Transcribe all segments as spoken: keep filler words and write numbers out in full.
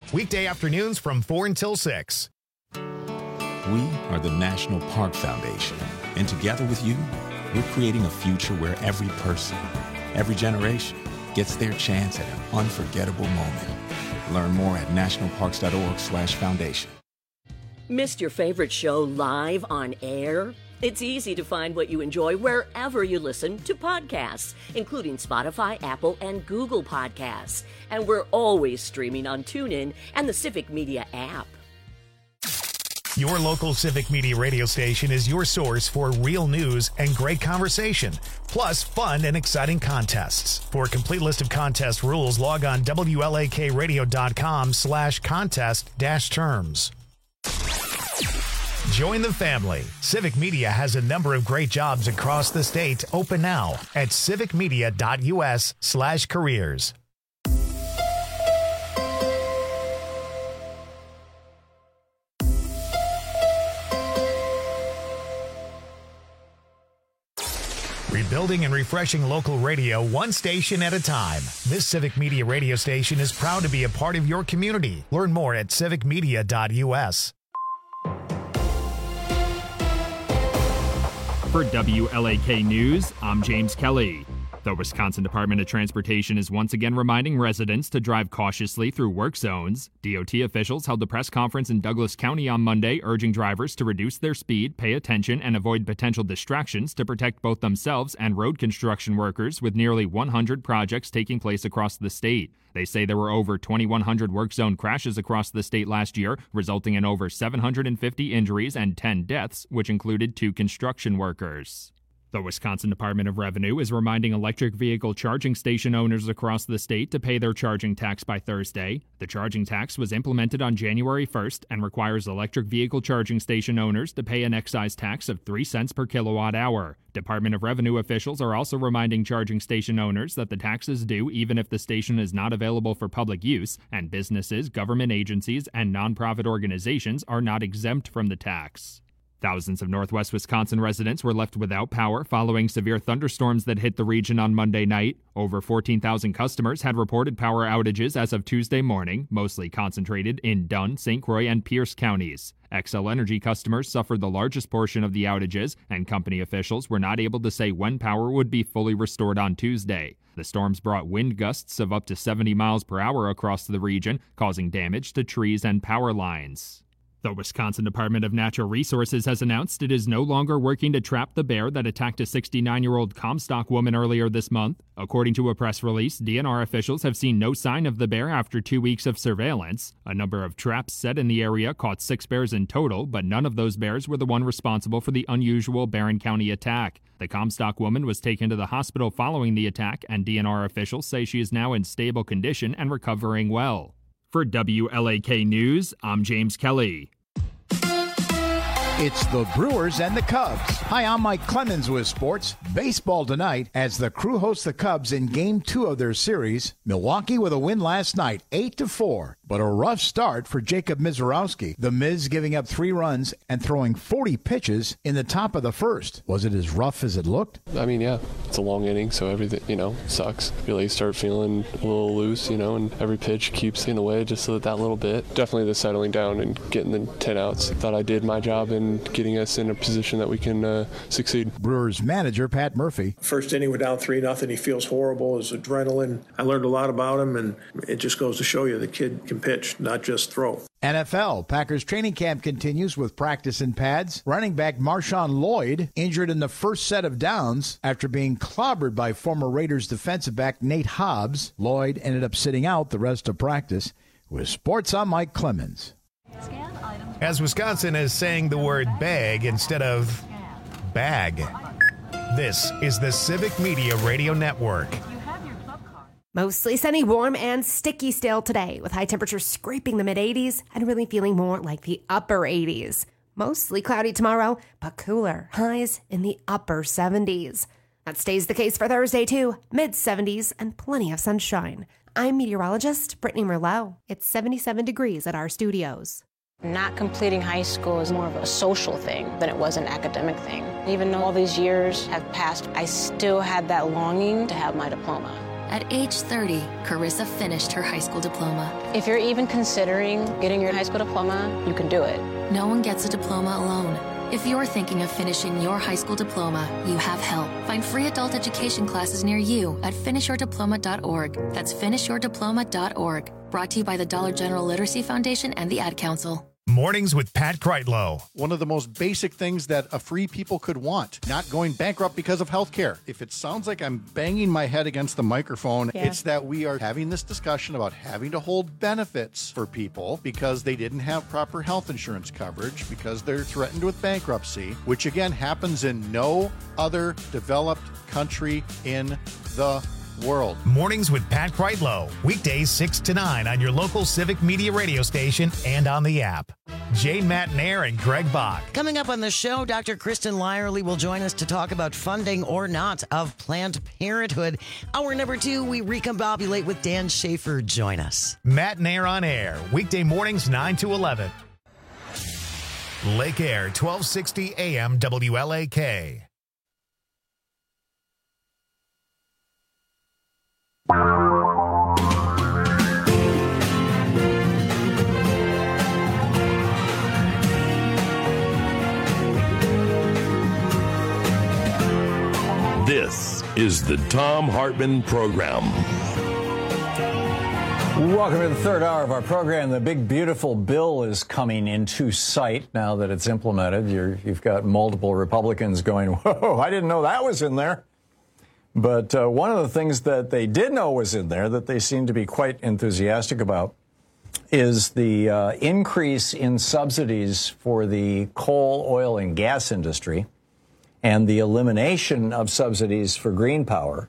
Weekday afternoons from four until six. We are the National Park Foundation, and together with you, we're creating a future where every person, every generation, gets their chance at an unforgettable moment. Learn more at nationalparks.org slash foundation. Missed your favorite show live on air? It's easy to find what you enjoy wherever you listen to podcasts, including Spotify, Apple, and Google Podcasts. And we're always streaming on TuneIn and the Civic Media app. Your local Civic Media radio station is your source for real news and great conversation, plus fun and exciting contests. For a complete list of contest rules, log on W L A K radio dot com slash contest dash terms. Join the family. Civic Media has a number of great jobs across the state open now at civicmedia.us slash careers. Rebuilding and refreshing local radio one station at a time. This Civic Media radio station is proud to be a part of your community. Learn more at civic media dot U S. For W L A K News, I'm James Kelly. The Wisconsin Department of Transportation is once again reminding residents to drive cautiously through work zones. D O T officials held a press conference in Douglas County on Monday, urging drivers to reduce their speed, pay attention, and avoid potential distractions to protect both themselves and road construction workers, with nearly one hundred projects taking place across the state. They say there were over twenty-one hundred work zone crashes across the state last year, resulting in over seven hundred fifty injuries and ten deaths, which included two construction workers. The Wisconsin Department of Revenue is reminding electric vehicle charging station owners across the state to pay their charging tax by Thursday. The charging tax was implemented on January first and requires electric vehicle charging station owners to pay an excise tax of three cents per kilowatt hour. Department of Revenue officials are also reminding charging station owners that the tax is due even if the station is not available for public use, and businesses, government agencies, and nonprofit organizations are not exempt from the tax. Thousands of Northwest Wisconsin residents were left without power following severe thunderstorms that hit the region on Monday night. Over fourteen thousand customers had reported power outages as of Tuesday morning, mostly concentrated in Dunn, Saint Croix, and Pierce counties. Xcel Energy customers suffered the largest portion of the outages, and company officials were not able to say when power would be fully restored on Tuesday. The storms brought wind gusts of up to seventy miles per hour across the region, causing damage to trees and power lines. The Wisconsin Department of Natural Resources has announced it is no longer working to trap the bear that attacked a sixty-nine-year-old Comstock woman earlier this month. According to a press release, D N R officials have seen no sign of the bear after two weeks of surveillance. A number of traps set in the area caught six bears in total, but none of those bears were the one responsible for the unusual Barron County attack. The Comstock woman was taken to the hospital following the attack, and D N R officials say she is now in stable condition and recovering well. For W L A K News, I'm James Kelly. It's the Brewers and the Cubs. Hi, I'm Mike Clemens with sports. Baseball tonight as the Crew hosts the Cubs in game two of their series. Milwaukee with a win last night, eight to four. But a rough start for Jacob Mizorowski. The Miz giving up three runs and throwing forty pitches in the top of the first. Was it as rough as it looked? I mean, yeah, it's a long inning, so everything, you know, sucks. You really start feeling a little loose, you know, and every pitch keeps in the way just a that little bit. Definitely the settling down and getting the ten outs. Thought I did my job in getting us in a position that we can uh, succeed. Brewers manager Pat Murphy. First inning, we're down three nothing. He feels horrible. His adrenaline. I learned a lot about him, and it just goes to show you the kid can pitch, not just throw. N F L, Packers training camp continues with practice in pads. Running back Marshawn Lloyd injured in the first set of downs after being clobbered by former Raiders defensive back Nate Hobbs. Lloyd ended up sitting out the rest of practice. With sports, I'm Mike Clemens. As Wisconsin is saying the word bag instead of bag. This is the Civic Media Radio Network. Mostly sunny, warm, and sticky still today, with high temperatures scraping the mid eighties and really feeling more like the upper eighties. Mostly cloudy tomorrow, but cooler, highs in the upper seventies. That stays the case for Thursday, too, mid seventies and plenty of sunshine. I'm meteorologist Brittany Merlot. It's seventy-seven degrees at our studios. Not completing high school is more of a social thing than it was an academic thing. Even though all these years have passed, I still had that longing to have my diploma. At age thirty, Carissa finished her high school diploma. If you're even considering getting your high school diploma, you can do it. No one gets a diploma alone. If you're thinking of finishing your high school diploma, you have help. Find free adult education classes near you at finish your diploma dot org. That's finish your diploma dot org. Brought to you by the Dollar General Literacy Foundation and the Ad Council. Mornings with Pat Kreitlow. One of the most basic things that a free people could want, not going bankrupt because of health care. If it sounds like I'm banging my head against the microphone, yeah. It's that we are having this discussion about having to hold benefits for people because they didn't have proper health insurance coverage, because they're threatened with bankruptcy, which again happens in no other developed country in the world. Mornings with Pat Kreitlow. Weekdays six to nine on your local Civic Media radio station and on the app. Jane Matnair and Greg Bach. Coming up on the show, Doctor Kristen Lyerly will join us to talk about funding or not of Planned Parenthood. Hour number two, we recombobulate with Dan Schaefer. Join us. Matnair on air. Weekday mornings nine to eleven. Lake Air, twelve sixty A M W L A K. This is the Thom Hartmann Program. Welcome to the third hour of our program. The big, beautiful bill is coming into sight now that it's implemented. You're, you've got multiple Republicans going, whoa, I didn't know that was in there. But uh, one of the things that they did know was in there that they seem to be quite enthusiastic about is the uh, increase in subsidies for the coal, oil, and gas industry and the elimination of subsidies for green power.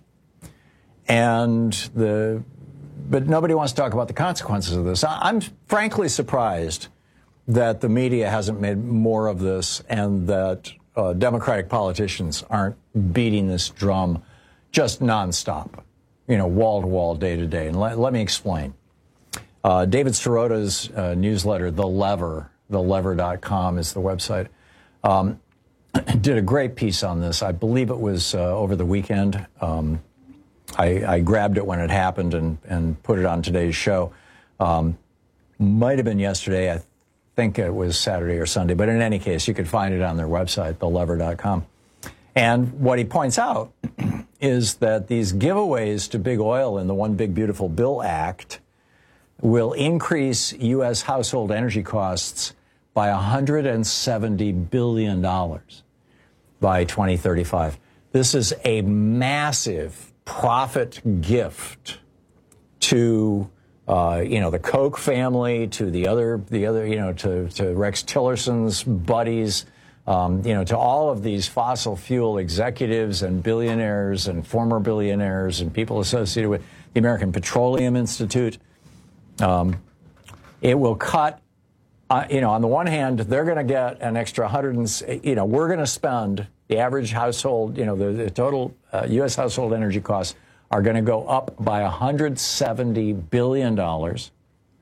And the, but nobody wants to talk about the consequences of this. I'm frankly surprised that the media hasn't made more of this and that uh, Democratic politicians aren't beating this drum just nonstop, you know, wall to wall, day to day. And let, let me explain. Uh, David Sirota's uh, newsletter, The Lever, the lever dot com is the website, um, did a great piece on this. I believe it was uh, over the weekend. Um, I, I grabbed it when it happened and, and put it on today's show. Um, might have been yesterday. I think it was Saturday or Sunday. But in any case, you could find it on their website, the lever dot com. And what he points out is that these giveaways to big oil in the One Big Beautiful Bill Act will increase U S household energy costs by one hundred seventy billion dollars by twenty thirty-five. This is a massive profit gift to, uh, you know, the Koch family, to the other, the other, you know, to, to Rex Tillerson's buddies, Um, you know, to all of these fossil fuel executives and billionaires and former billionaires and people associated with the American Petroleum Institute. Um, it will cut, uh, you know, on the one hand, they're going to get an extra one hundred, and, you know, we're going to spend the average household, you know, the, the total uh, U S household energy costs are going to go up by one hundred seventy billion dollars.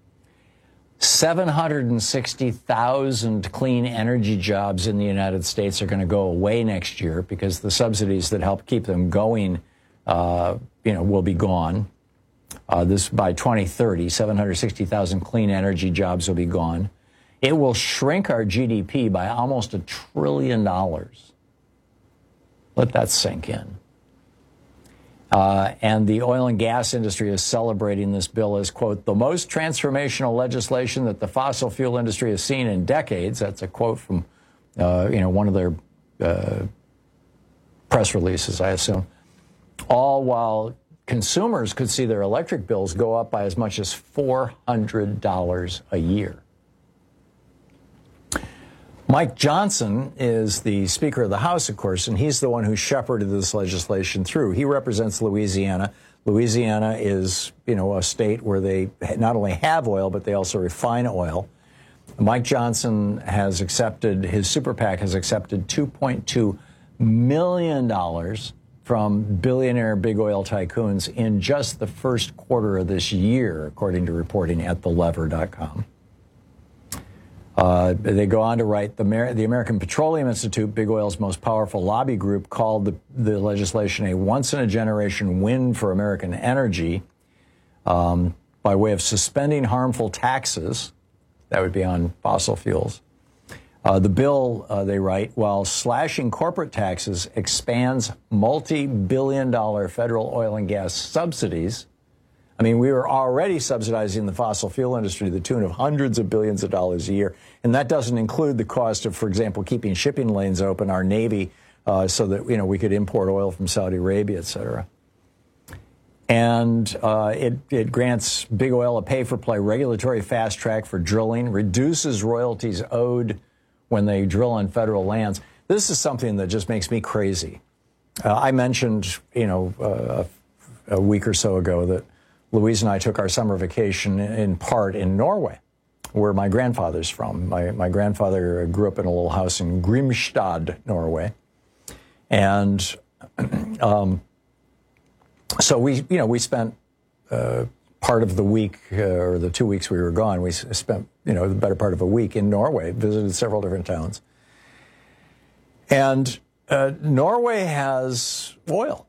seven hundred sixty thousand clean energy jobs in the United States are going to go away next year because the subsidies that help keep them going, uh, you know, will be gone. Uh, this by twenty thirty, seven hundred sixty thousand clean energy jobs will be gone. It will shrink our G D P by almost a trillion dollars. Let that sink in. Uh, and the oil and gas industry is celebrating this bill as, quote, the most transformational legislation that the fossil fuel industry has seen in decades. That's a quote from, uh, you know, one of their uh, press releases, I assume. All while consumers could see their electric bills go up by as much as four hundred dollars a year. Mike Johnson is the Speaker of the House, of course, and he's the one who shepherded this legislation through. He represents Louisiana. Louisiana is, you know, a state where they not only have oil, but they also refine oil. Mike Johnson has accepted, his super PAC has accepted two point two million dollars from billionaire big oil tycoons in just the first quarter of this year, according to reporting at the lever dot com. Uh, they go on to write, the, Mer- the American Petroleum Institute, big oil's most powerful lobby group, called the, the legislation a once-in-a-generation win for American energy um, by way of suspending harmful taxes. That would be on fossil fuels. Uh, the bill, uh, they write, while slashing corporate taxes, expands multi-billion dollar federal oil and gas subsidies. I mean, we were already subsidizing the fossil fuel industry to the tune of hundreds of billions of dollars a year. And that doesn't include the cost of, for example, keeping shipping lanes open, our Navy, uh, so that, you know, we could import oil from Saudi Arabia, et cetera. And uh, it, it grants big oil a pay-for-play regulatory fast track for drilling, reduces royalties owed when they drill on federal lands. This is something that just makes me crazy. Uh, I mentioned, you know, uh, a week or so ago that Louise and I took our summer vacation in part in Norway, where my grandfather's from. My, my grandfather grew up in a little house in Grimstad, Norway. And um, so we, you know, we spent uh, part of the week, uh, or the two weeks we were gone, we spent, you know, the better part of a week in Norway, visited several different towns. And uh, Norway has oil.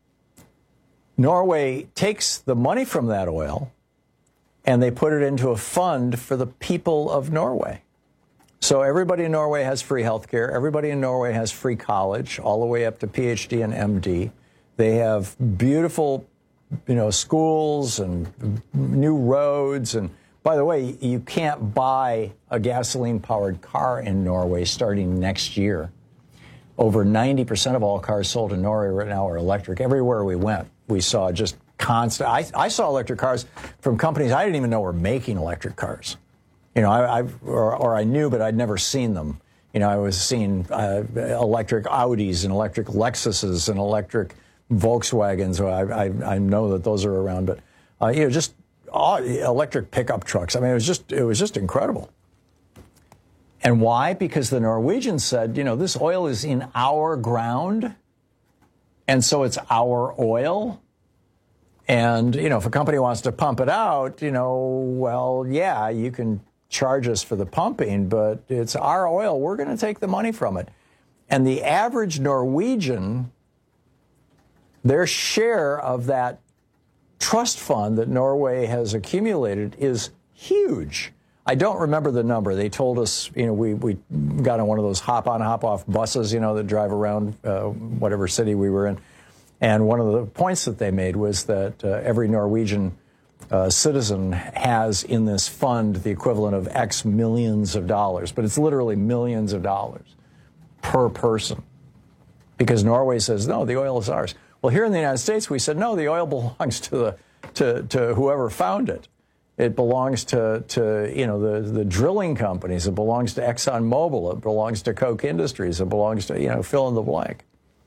Norway takes the money from that oil and they put it into a fund for the people of Norway. So everybody in Norway has free health care. Everybody in Norway has free college, all the way up to P H D and M D. They have beautiful, you know, schools and new roads. And by the way, you can't buy a gasoline-powered car in Norway starting next year. Over ninety percent of all cars sold in Norway right now are electric. Everywhere we went, we saw just constant. I, I saw electric cars from companies I didn't even know were making electric cars. You know, I, I or, or I knew, but I'd never seen them. You know, I was seeing uh, electric Audis and electric Lexuses and electric Volkswagens. I, I, I know that those are around, but uh, you know, just uh, electric pickup trucks. I mean, it was just it was just incredible. And why? Because the Norwegians said, you know, this oil is in our ground, and so it's our oil. And, you know, if a company wants to pump it out, you know, well, yeah, you can charge us for the pumping, but it's our oil. We're going to take the money from it. And the average Norwegian, their share of that trust fund that Norway has accumulated is huge. I don't remember the number. They told us, you know, we, we got on one of those hop-on, hop-off buses, you know, that drive around uh, whatever city we were in. And one of the points that they made was that uh, every Norwegian uh, citizen has in this fund the equivalent of X millions of dollars. But it's literally millions of dollars per person. Because Norway says, no, the oil is ours. Well, here in the United States, we said, no, the oil belongs to the to, to whoever found it. It belongs to, to you know, the, the drilling companies. It belongs to ExxonMobil. It belongs to Koch Industries. It belongs to, you know, fill in the blank.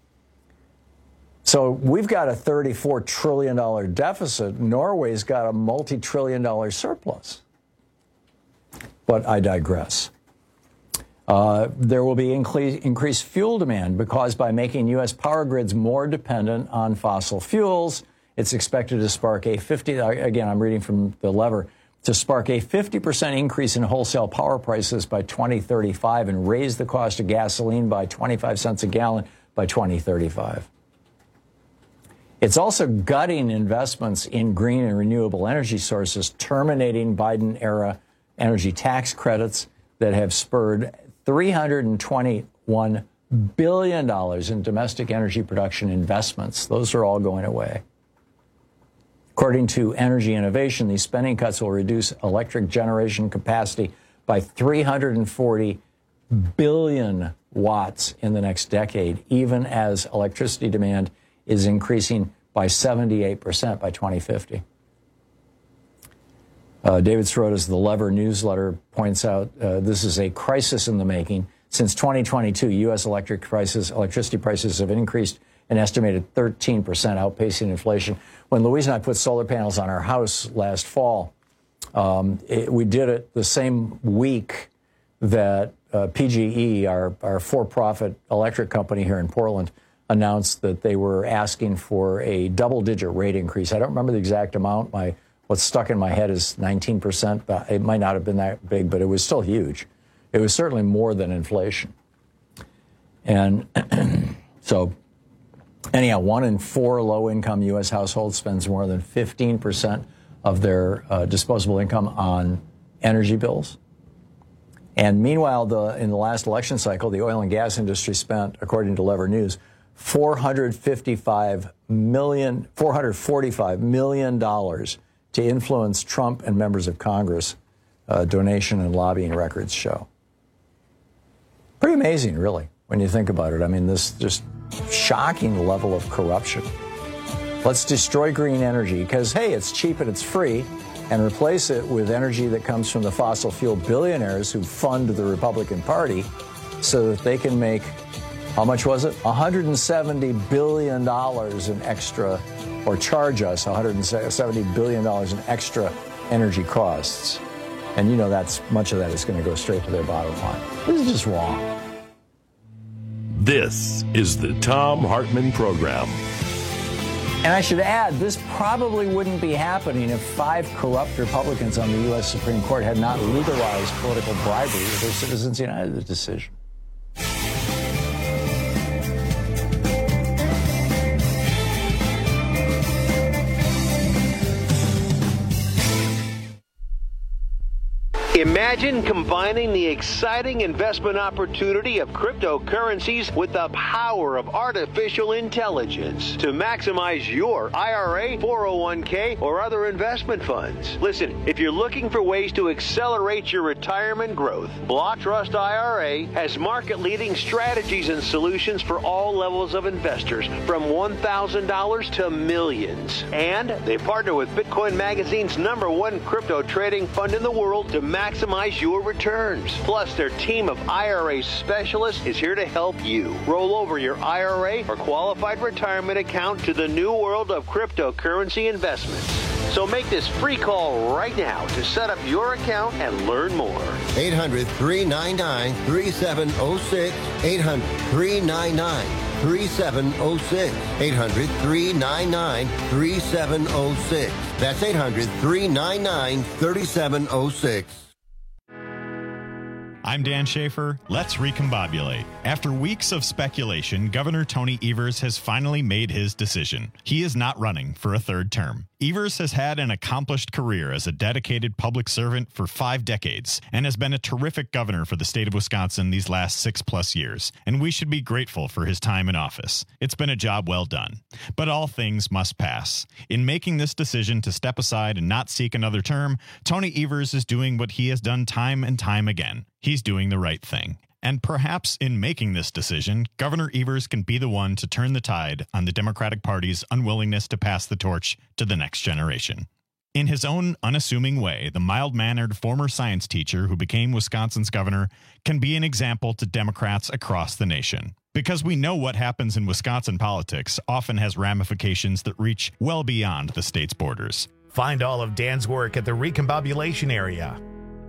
So we've got a thirty-four trillion dollars deficit. Norway's got a multi-trillion dollar surplus. But I digress. Uh, there will be incre- increased fuel demand because by making U S power grids more dependent on fossil fuels, it's expected to spark a fifty, again, I'm reading from the lever, to spark a fifty percent increase in wholesale power prices by twenty thirty-five and raise the cost of gasoline by twenty-five cents a gallon by twenty thirty-five. It's also gutting investments in green and renewable energy sources, terminating Biden-era energy tax credits that have spurred three hundred twenty-one billion dollars in domestic energy production investments. Those are all going away. According to Energy Innovation, these spending cuts will reduce electric generation capacity by three hundred forty billion watts in the next decade, even as electricity demand is increasing by seventy-eight percent by twenty fifty. Uh, David Srota's The Lever newsletter points out uh, this is a crisis in the making. Since twenty twenty-two, U S electric prices, electricity prices have increased an estimated thirteen percent, outpacing inflation. When Louise and I put solar panels on our house last fall, um, it, we did it the same week that uh, P G E, our, our for-profit electric company here in Portland, announced that they were asking for a double-digit rate increase. I don't remember the exact amount. My what's stuck in my head is nineteen percent. It might not have been that big, but it was still huge. It was certainly more than inflation. And so, anyhow, one in four low-income U S households spends more than fifteen percent of their uh, disposable income on energy bills. And meanwhile, the, in the last election cycle, the oil and gas industry spent, according to Lever News, four hundred fifty-five million, four hundred forty-five million dollars to influence Trump and members of Congress, uh, donation and lobbying records show. Pretty amazing, really, when you think about it. I mean, this just shocking level of corruption. Let's destroy green energy because, hey, it's cheap and it's free, and replace it with energy that comes from the fossil fuel billionaires who fund the Republican Party so that they can make, how much was it? one hundred seventy billion dollars in extra, or charge us one hundred seventy billion dollars in extra energy costs. And you know that's much of that is going to go straight to their bottom line. This is just wrong. This is the Thom Hartmann Program. And I should add, this probably wouldn't be happening if five corrupt Republicans on the U S Supreme Court had not legalized political bribery with their Citizens United decision. Imagine combining the exciting investment opportunity of cryptocurrencies with the power of artificial intelligence to maximize your I R A, four oh one k, or other investment funds. Listen, if you're looking for ways to accelerate your retirement growth, Block Trust I R A has market-leading strategies and solutions for all levels of investors, from one thousand dollars to millions. And they partner with Bitcoin Magazine's number one crypto trading fund in the world to maximize Maximize your returns. Plus, their team of I R A specialists is here to help you roll over your I R A or qualified retirement account to the new world of cryptocurrency investments. So make this free call right now to set up your account and learn more. eight hundred, three nine nine, three seven zero six. eight hundred, three nine nine, three seven zero six. eight hundred, three nine nine, three seven zero six. That's eight hundred, three nine nine, three seven zero six. I'm Dan Schaefer. Let's recombobulate. After weeks of speculation, Governor Tony Evers has finally made his decision. He is not running for a third term. Evers has had an accomplished career as a dedicated public servant for five decades and has been a terrific governor for the state of Wisconsin these last six plus years, and we should be grateful for his time in office. It's been a job well done. But all things must pass. In making this decision to step aside and not seek another term, Tony Evers is doing what he has done time and time again. He's doing the right thing. And perhaps in making this decision, Governor Evers can be the one to turn the tide on the Democratic Party's unwillingness to pass the torch to the next generation. In his own unassuming way, the mild-mannered former science teacher who became Wisconsin's governor can be an example to Democrats across the nation. Because we know what happens in Wisconsin politics often has ramifications that reach well beyond the state's borders. Find all of Dan's work at the Recombobulation Area.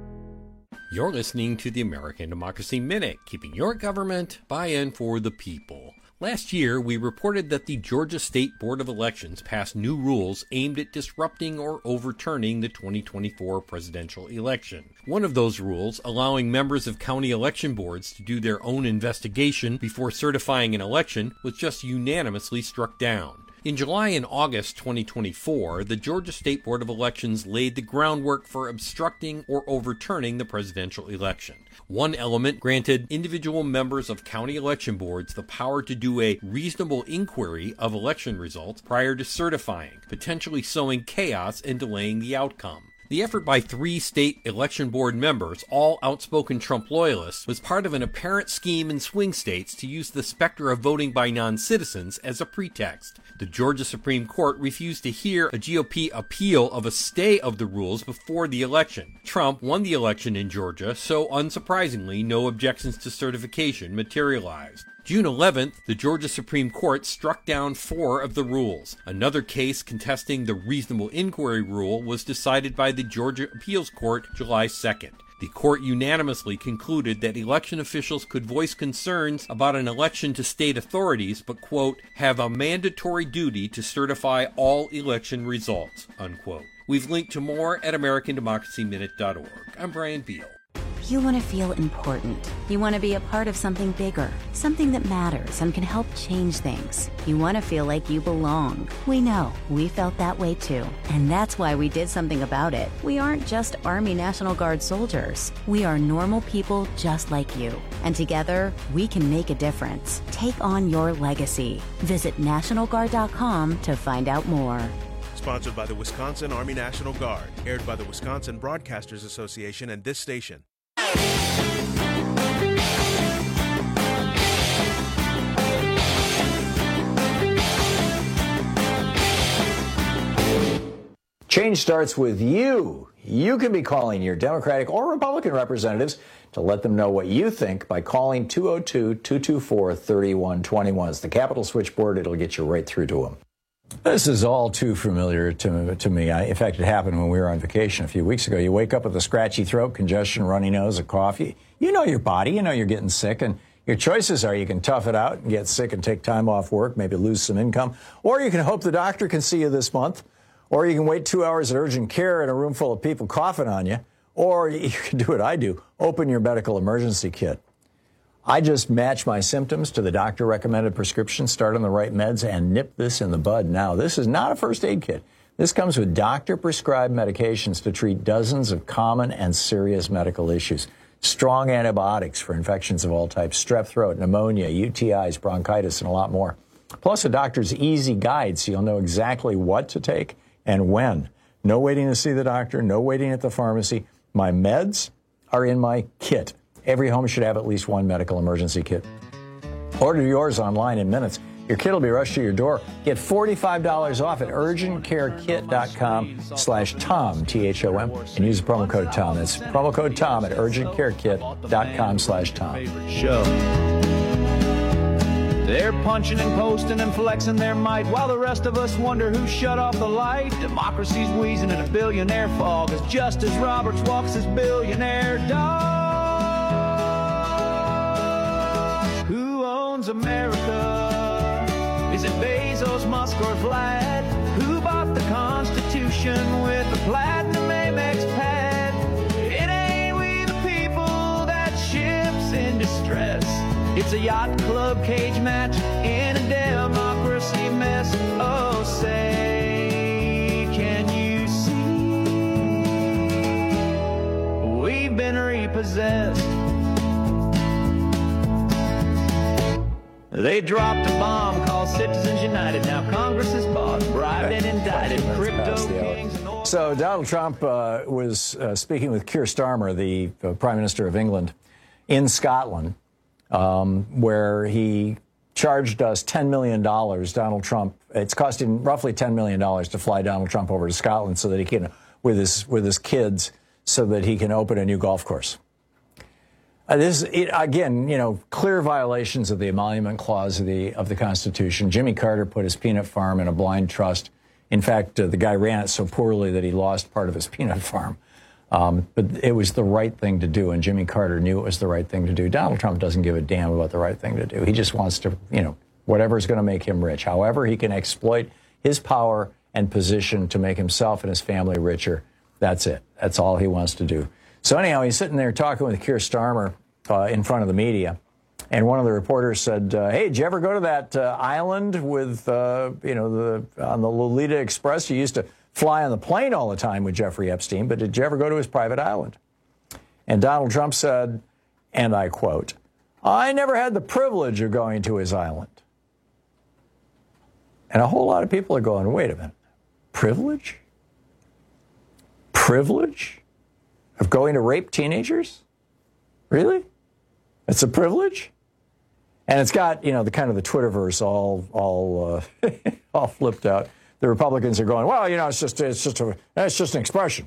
You're listening to the American Democracy Minute, keeping your government buy-in for the people. Last year, we reported that the Georgia State Board of Elections passed new rules aimed at disrupting or overturning the twenty twenty-four presidential election. One of those rules, allowing members of county election boards to do their own investigation before certifying an election, was just unanimously struck down. In July and August twenty twenty-four, the Georgia State Board of Elections laid the groundwork for obstructing or overturning the presidential election. One element granted individual members of county election boards the power to do a reasonable inquiry of election results prior to certifying, potentially sowing chaos and delaying the outcome. The effort by three state election board members, all outspoken Trump loyalists, was part of an apparent scheme in swing states to use the specter of voting by non-citizens as a pretext. The Georgia Supreme Court refused to hear a G O P appeal of a stay of the rules before the election. Trump won the election in Georgia, so unsurprisingly, no objections to certification materialized. June eleventh, the Georgia Supreme Court struck down four of the rules. Another case contesting the reasonable inquiry rule was decided by the Georgia Appeals Court July second. The court unanimously concluded that election officials could voice concerns about an election to state authorities, but, quote, have a mandatory duty to certify all election results, unquote. We've linked to more at American Democracy Minute dot org. I'm Brian Beal. You want to feel important. You want to be a part of something bigger, something that matters and can help change things. You want to feel like you belong. We know. We felt that way too. And that's why we did something about it. We aren't just Army National Guard soldiers. We are normal people just like you. And together, we can make a difference. Take on your legacy. Visit National Guard dot com to find out more. Sponsored by the Wisconsin Army National Guard. Aired by the Wisconsin Broadcasters Association and this station. Change starts with you. You can be calling your Democratic or Republican representatives to let them know what you think by calling two oh two, two two four, three one two one. It's the Capitol switchboard. It'll get you right through to them. This is all too familiar to, to me. I, in fact, it happened when we were on vacation a few weeks ago. You wake up with a scratchy throat, congestion, runny nose, a cough. You, you know your body. You know you're getting sick. And your choices are you can tough it out and get sick and take time off work, maybe lose some income. Or you can hope the doctor can see you this month. Or you can wait two hours at urgent care in a room full of people coughing on you. Or you can do what I do, open your medical emergency kit. I just match my symptoms to the doctor-recommended prescription, start on the right meds, and nip this in the bud. Now, this is not a first aid kit. This comes with doctor-prescribed medications to treat dozens of common and serious medical issues. Strong antibiotics for infections of all types, strep throat, pneumonia, U T Is, bronchitis, and a lot more. Plus a doctor's easy guide so you'll know exactly what to take and when. No waiting to see the doctor, no waiting at the pharmacy. My meds are in my kit. Every home should have at least one medical emergency kit. Order yours online in minutes. Your kit will be rushed to your door. Get forty-five dollars off at urgent care kit dot com slash Tom, T H O M, and use the promo code Tom. That's promo code Tom at urgent care kit dot com slash Tom. They're punching and posting and flexing their might while the rest of us wonder who shut off the light. Democracy's wheezing in a billionaire fog as Justice Roberts walks his billionaire dog. Who owns America? Is it Bezos, Musk, or Vlad? Who bought the Constitution with a platinum Amex pad? It ain't we the people, that ship's in distress. It's a yacht club cage match in a democracy mess. Oh, say, can you see? We've been repossessed. They dropped a bomb called Citizens United. Now Congress is bought, bribed, and indicted. Crypto kings and oil. So Donald Trump uh, was uh, speaking with Keir Starmer, the uh, Prime Minister of England, in Scotland, um, where he charged us ten million dollars. Donald Trump, it's costing roughly ten million dollars to fly Donald Trump over to Scotland so that he can, with his with his kids, so that he can open a new golf course. Uh, this, it, again, you know, clear violations of the emolument clause of the of the Constitution. Jimmy Carter put his peanut farm in a blind trust. In fact, uh, the guy ran it so poorly that he lost part of his peanut farm. Um, but it was the right thing to do, and Jimmy Carter knew it was the right thing to do. Donald Trump doesn't give a damn about the right thing to do. He just wants to, you know, whatever is going to make him rich. However he can exploit his power and position to make himself and his family richer, that's it. That's all he wants to do. So anyhow, he's sitting there talking with Keir Starmer uh, in front of the media, and one of the reporters said, uh, hey, did you ever go to that uh, island with, uh, you know, the on the Lolita Express? You used to fly on the plane all the time with Jeffrey Epstein, but did you ever go to his private island? And Donald Trump said, and I quote, I never had the privilege of going to his island. And a whole lot of people are going, wait a minute, privilege? Privilege of going to rape teenagers? Really? It's a privilege? And it's got, you know, the kind of the Twitterverse all all uh, all flipped out. The Republicans are going, well, you know, it's just it's just a it's just an expression.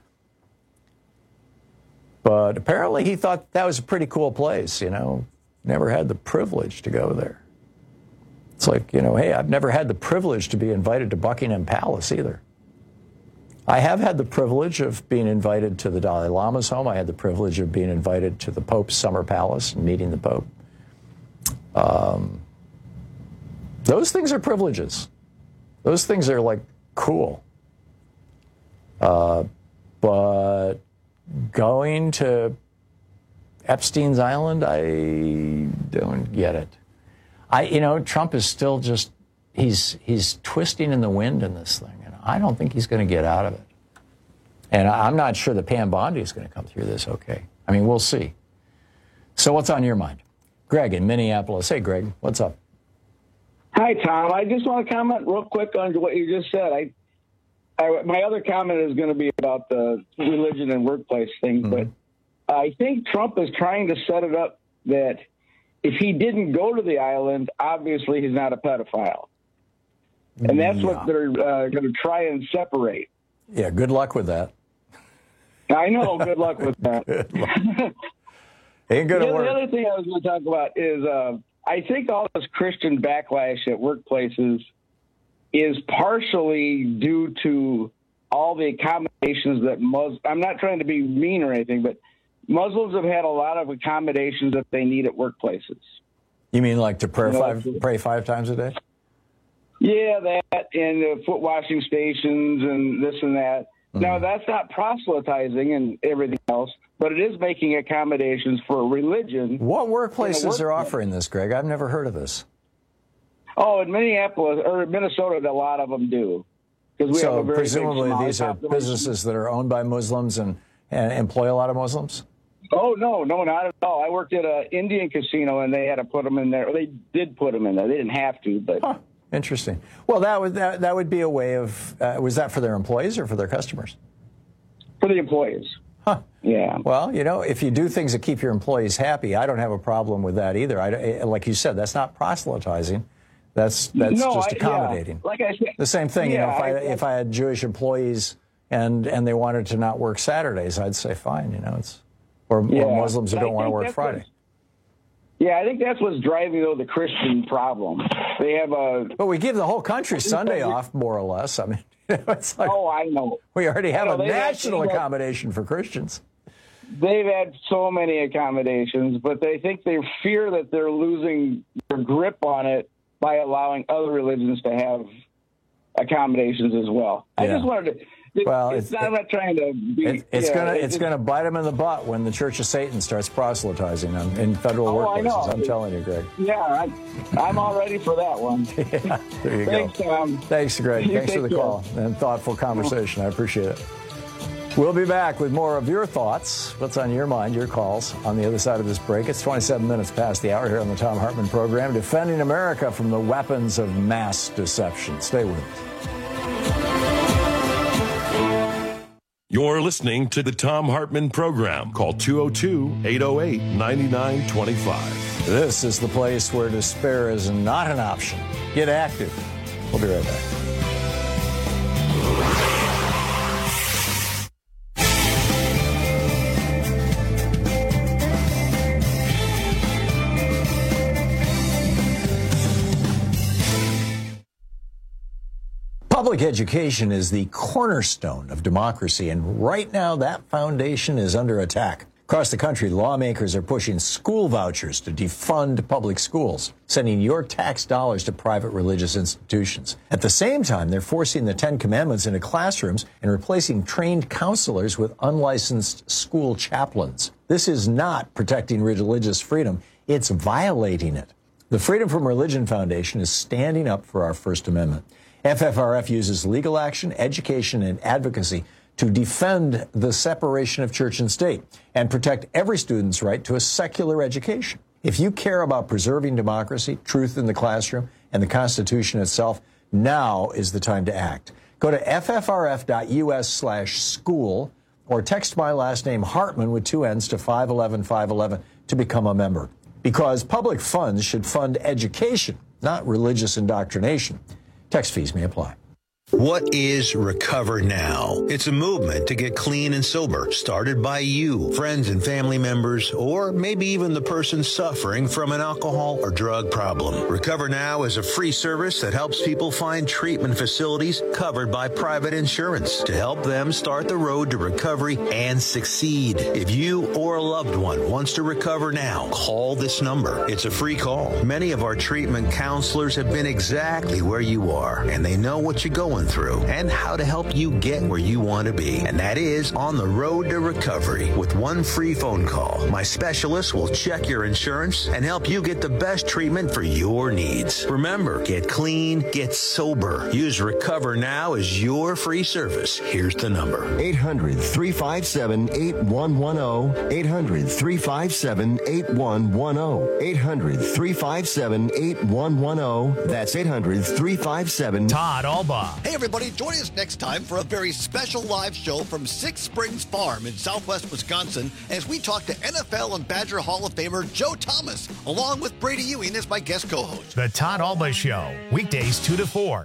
But apparently he thought that was a pretty cool place, you know. Never had the privilege to go there. It's like, you know, hey, I've never had the privilege to be invited to Buckingham Palace either. I have had the privilege of being invited to the Dalai Lama's home. I had the privilege of being invited to the Pope's summer palace and meeting the Pope. Um, those things are privileges. Those things are, like, cool. Uh, but going to Epstein's Island, I don't get it. I, you know, Trump is still just, he's he's twisting in the wind in this thing, and I don't think he's going to get out of it. And I'm not sure that Pam Bondi is going to come through this okay. I mean, we'll see. So what's on your mind? Greg in Minneapolis. Hey, Greg, what's up? Hi, Tom. I just want to comment real quick on what you just said. I, I my other comment is going to be about the religion and workplace thing, mm-hmm. but I think Trump is trying to set it up that if he didn't go to the island, obviously he's not a pedophile. And that's yeah. what they're uh, going to try and separate. Yeah, good luck with that. I know, good luck with that. Ain't going to the, work. The other thing I was going to talk about is uh, I think all this Christian backlash at workplaces is partially due to all the accommodations that Muslims, I'm not trying to be mean or anything, but Muslims have had a lot of accommodations that they need at workplaces. You mean like to pray, you know, five, like, pray five times a day? Yeah, that, and uh, foot washing stations and this and that. Mm-hmm. Now, that's not proselytizing and everything else, but it is making accommodations for religion. What workplaces are offering this, Greg? I've never heard of this. Oh, in Minneapolis, or Minnesota, a lot of them do. We so have a very presumably these are businesses that are owned by Muslims and, and employ a lot of Muslims? Oh, no, no, not at all. I worked at an Indian casino, and they had to put them in there. They did put them in there. They didn't have to, but... Huh. Interesting. Well, that would that, that would be a way of, uh, was that for their employees or for their customers? For the employees. Huh. Yeah. Well, you know, if you do things that keep your employees happy, I don't have a problem with that either. I, like you said, that's not proselytizing. That's that's no, just I, accommodating. Yeah. Like I said, the same thing. Yeah, you know, if I, I if I had Jewish employees and and they wanted to not work Saturdays, I'd say fine. You know, it's or, yeah. or Muslims who but don't want to work Friday. What, yeah, I think that's what's driving though the Christian problem. They have a. But we give the whole country Sunday off, more or less. I mean, you know, it's like. Oh, I know. We already have know, a national had, accommodation for Christians. They've had so many accommodations, but they think they fear that they're losing their grip on it by allowing other religions to have accommodations as well. Yeah. I just wanted to. It, well, it's, it's not, I'm not trying to be. It, it's yeah, gonna it's, it's gonna bite them in the butt when the Church of Satan starts proselytizing on, in federal oh, workplaces. I know. I'm telling you, Greg. Yeah, I, I'm all ready for that one. Yeah, there you Thanks, go. Um, Thanks, Greg. you Thanks for the care. call and thoughtful conversation. I appreciate it. We'll be back with more of your thoughts. What's on your mind? Your calls on the other side of this break. It's twenty-seven minutes past the hour here on the Thom Hartmann program, defending America from the weapons of mass deception. Stay with us. You're listening to the Thom Hartmann program. Call two oh two, eight oh eight, nine nine two five. This is the place where despair is not an option. Get active. We'll be right back. Public education is the cornerstone of democracy, and right now that foundation is under attack. Across the country, lawmakers are pushing school vouchers to defund public schools, sending your tax dollars to private religious institutions. At the same time, they're forcing the Ten Commandments into classrooms and replacing trained counselors with unlicensed school chaplains. This is not protecting religious freedom, it's violating it. The Freedom from Religion Foundation is standing up for our First Amendment. F F R F uses legal action, education, and advocacy to defend the separation of church and state and protect every student's right to a secular education. If you care about preserving democracy, truth in the classroom, and the Constitution itself, now is the time to act. Go to ffrf.us slash school or text my last name Hartmann with two N's to five eleven five eleven to become a member. Because public funds should fund education, not religious indoctrination. Text fees may apply. What is Recover Now? It's a movement to get clean and sober, started by you, friends and family members, or maybe even the person suffering from an alcohol or drug problem. Recover Now is a free service that helps people find treatment facilities covered by private insurance to help them start the road to recovery and succeed. If you or a loved one wants to recover now, call this number. It's a free call. Many of our treatment counselors have been exactly where you are, and they know what you're going going through and how to help you get where you want to be. And that is on the road to recovery. With one free phone call, my specialist will check your insurance and help you get the best treatment for your needs. Remember, get clean, get sober. Use Recover Now as your free service. Here's the number. eight hundred, three five seven, eight one one zero. eight hundred, three five seven, eight one one zero. eight hundred, three five seven, eight one one zero. That's eight hundred, three five seven. Todd Alba. Hey, everybody, join us next time for a very special live show from Six Springs Farm in southwest Wisconsin as we talk to N F L and Badger Hall of Famer Joe Thomas, along with Brady Ewing as my guest co-host. The Todd Alba Show, weekdays two to four.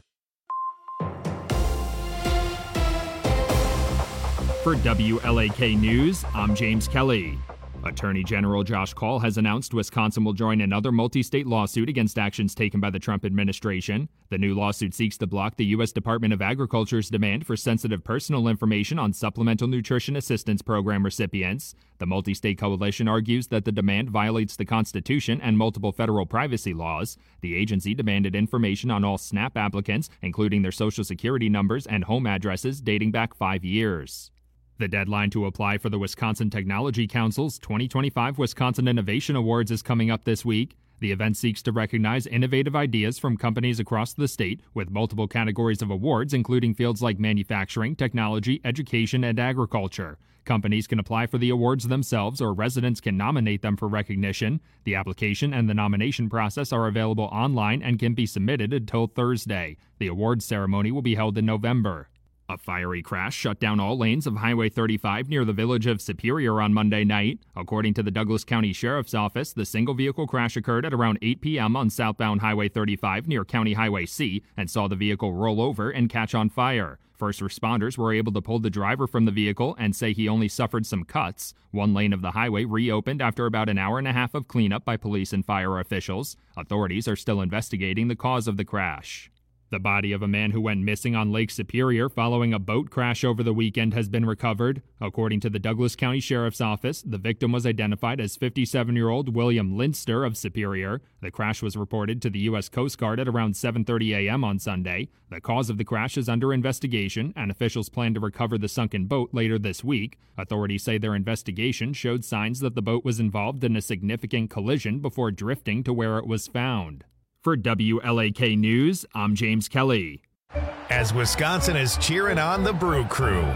For W L A K News, I'm James Kelly. Attorney General Josh Kaul has announced Wisconsin will join another multi-state lawsuit against actions taken by the Trump administration. The new lawsuit seeks to block the U S Department of Agriculture's demand for sensitive personal information on Supplemental Nutrition Assistance Program recipients. The multi-state coalition argues that the demand violates the Constitution and multiple federal privacy laws. The agency demanded information on all SNAP applicants, including their Social Security numbers and home addresses dating back five years. The deadline to apply for the Wisconsin Technology Council's twenty twenty-five Wisconsin Innovation Awards is coming up this week. The event seeks to recognize innovative ideas from companies across the state with multiple categories of awards, including fields like manufacturing, technology, education, and agriculture. Companies can apply for the awards themselves, or residents can nominate them for recognition. The application and the nomination process are available online and can be submitted until Thursday. The awards ceremony will be held in November. A fiery crash shut down all lanes of Highway thirty-five near the village of Superior on Monday night. According to the Douglas County Sheriff's Office, the single-vehicle crash occurred at around eight p.m. on southbound Highway thirty-five near County Highway C and saw the vehicle roll over and catch on fire. First responders were able to pull the driver from the vehicle and say he only suffered some cuts. One lane of the highway reopened after about an hour and a half of cleanup by police and fire officials. Authorities are still investigating the cause of the crash. The body of a man who went missing on Lake Superior following a boat crash over the weekend has been recovered. According to the Douglas County Sheriff's Office, the victim was identified as fifty-seven-year-old William Linster of Superior. The crash was reported to the U S Coast Guard at around seven thirty a.m. on Sunday. The cause of the crash is under investigation, and officials plan to recover the sunken boat later this week. Authorities say their investigation showed signs that the boat was involved in a significant collision before drifting to where it was found. For W L A K News, I'm James Kelly. As Wisconsin is cheering on the Brew Crew.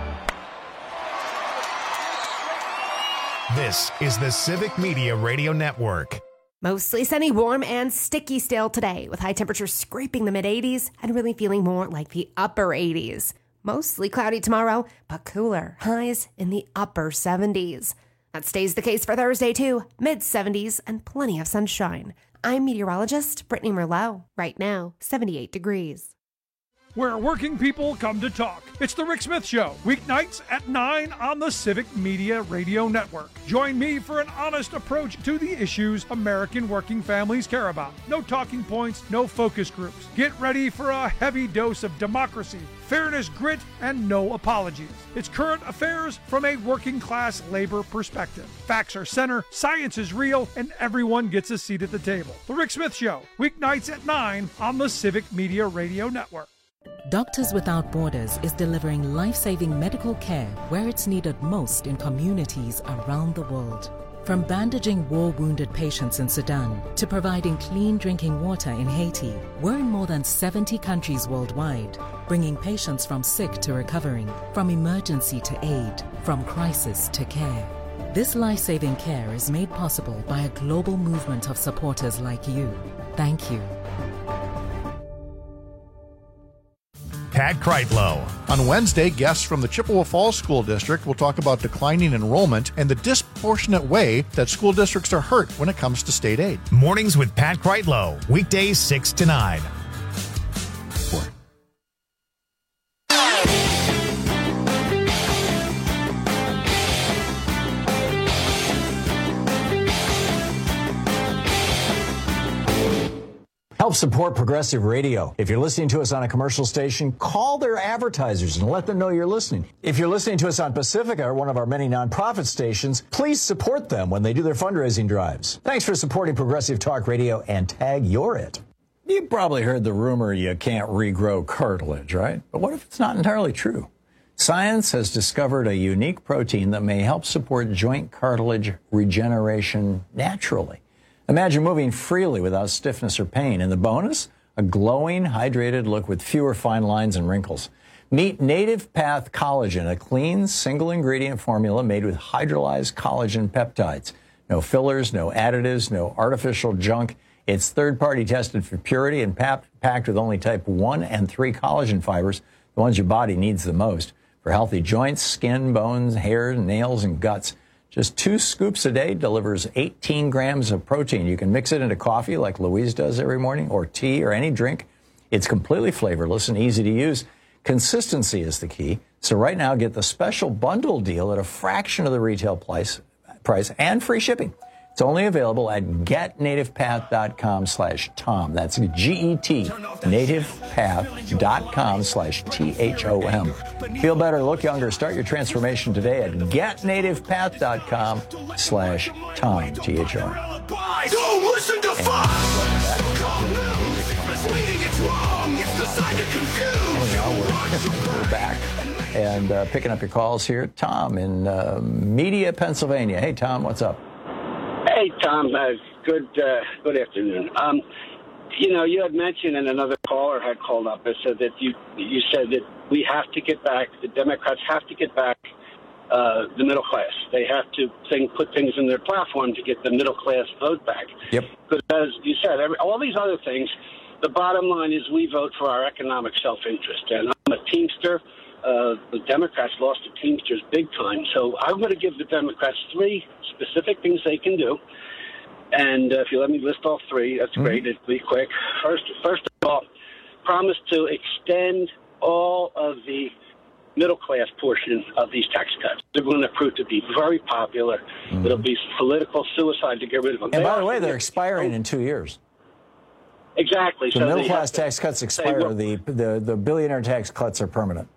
This is the Civic Media Radio Network. Mostly sunny, warm, and sticky still today, with high temperatures scraping the mid eighties and really feeling more like the upper eighties. Mostly cloudy tomorrow, but cooler, highs in the upper seventies. That stays the case for Thursday, too, mid seventies and plenty of sunshine. I'm meteorologist Brittany Merlot. Right now, seventy-eight degrees. Where working people come to talk. It's the Rick Smith Show, weeknights at nine on the Civic Media Radio Network. Join me for an honest approach to the issues American working families care about. No talking points, no focus groups. Get ready for a heavy dose of democracy, fairness, grit, and no apologies. It's current affairs from a working class labor perspective. Facts are center, science is real, and everyone gets a seat at the table. The Rick Smith Show, weeknights at nine on the Civic Media Radio Network. Doctors Without Borders is delivering life-saving medical care where it's needed most in communities around the world. From bandaging war-wounded patients in Sudan to providing clean drinking water in Haiti, we're in more than seventy countries worldwide, bringing patients from sick to recovering, from emergency to aid, from crisis to care. This life-saving care is made possible by a global movement of supporters like you. Thank you. Pat Kreitlow. On Wednesday, guests from the Chippewa Falls School District will talk about declining enrollment and the disproportionate way that school districts are hurt when it comes to state aid. Mornings with Pat Kreitlow, weekdays six to nine. Help support Progressive Radio. If you're listening to us on a commercial station, call their advertisers and let them know you're listening. If you're listening to us on Pacifica, or one of our many nonprofit stations, please support them when they do their fundraising drives. Thanks for supporting Progressive Talk Radio, and tag you're it. You probably heard the rumor you can't regrow cartilage, right? But what if it's not entirely true? Science has discovered a unique protein that may help support joint cartilage regeneration naturally. Imagine moving freely without stiffness or pain. And the bonus? A glowing, hydrated look with fewer fine lines and wrinkles. Meet Native Path Collagen, a clean, single-ingredient formula made with hydrolyzed collagen peptides. No fillers, no additives, no artificial junk. It's third-party tested for purity and pap- packed with only type one and three collagen fibers, the ones your body needs the most, for healthy joints, skin, bones, hair, nails, and guts. Just two scoops a day delivers eighteen grams of protein. You can mix it into coffee like Louise does every morning, or tea, or any drink. It's completely flavorless and easy to use. Consistency is the key. So right now, get the special bundle deal at a fraction of the retail price, price and free shipping. It's only available at getnativepath.com slash Tom. That's G-E-T, nativepath.com slash T-H-O-M. Feel better, look younger, start your transformation today at getnativepath.com slash Tom, T H O M. Don't listen to We're back and uh, picking up your calls here. Tom in uh, Media, Pennsylvania. Hey, Tom, what's up? Hey, Tom. Uh, good uh, good afternoon. Um, you know, you had mentioned, and another caller had called up and said that you you said that we have to get back, the Democrats have to get back uh, the middle class. They have to think, put things in their platform to get the middle class vote back. Yep. Because as you said, every, all these other things, the bottom line is we vote for our economic self-interest. And I'm a Teamster. Uh, the Democrats lost the Teamsters big time. So I'm going to give the Democrats three specific things they can do. And uh, if you let me list all three, that's mm-hmm. great. It'll be quick. First, first of all, promise to extend all of the middle-class portion of these tax cuts. They're going to prove to be very popular. Mm-hmm. It'll be political suicide to get rid of them. And they by the way, they're expiring in two years. Exactly. The so middle-class tax cuts expire. Well, the, the, the billionaire tax cuts are permanent.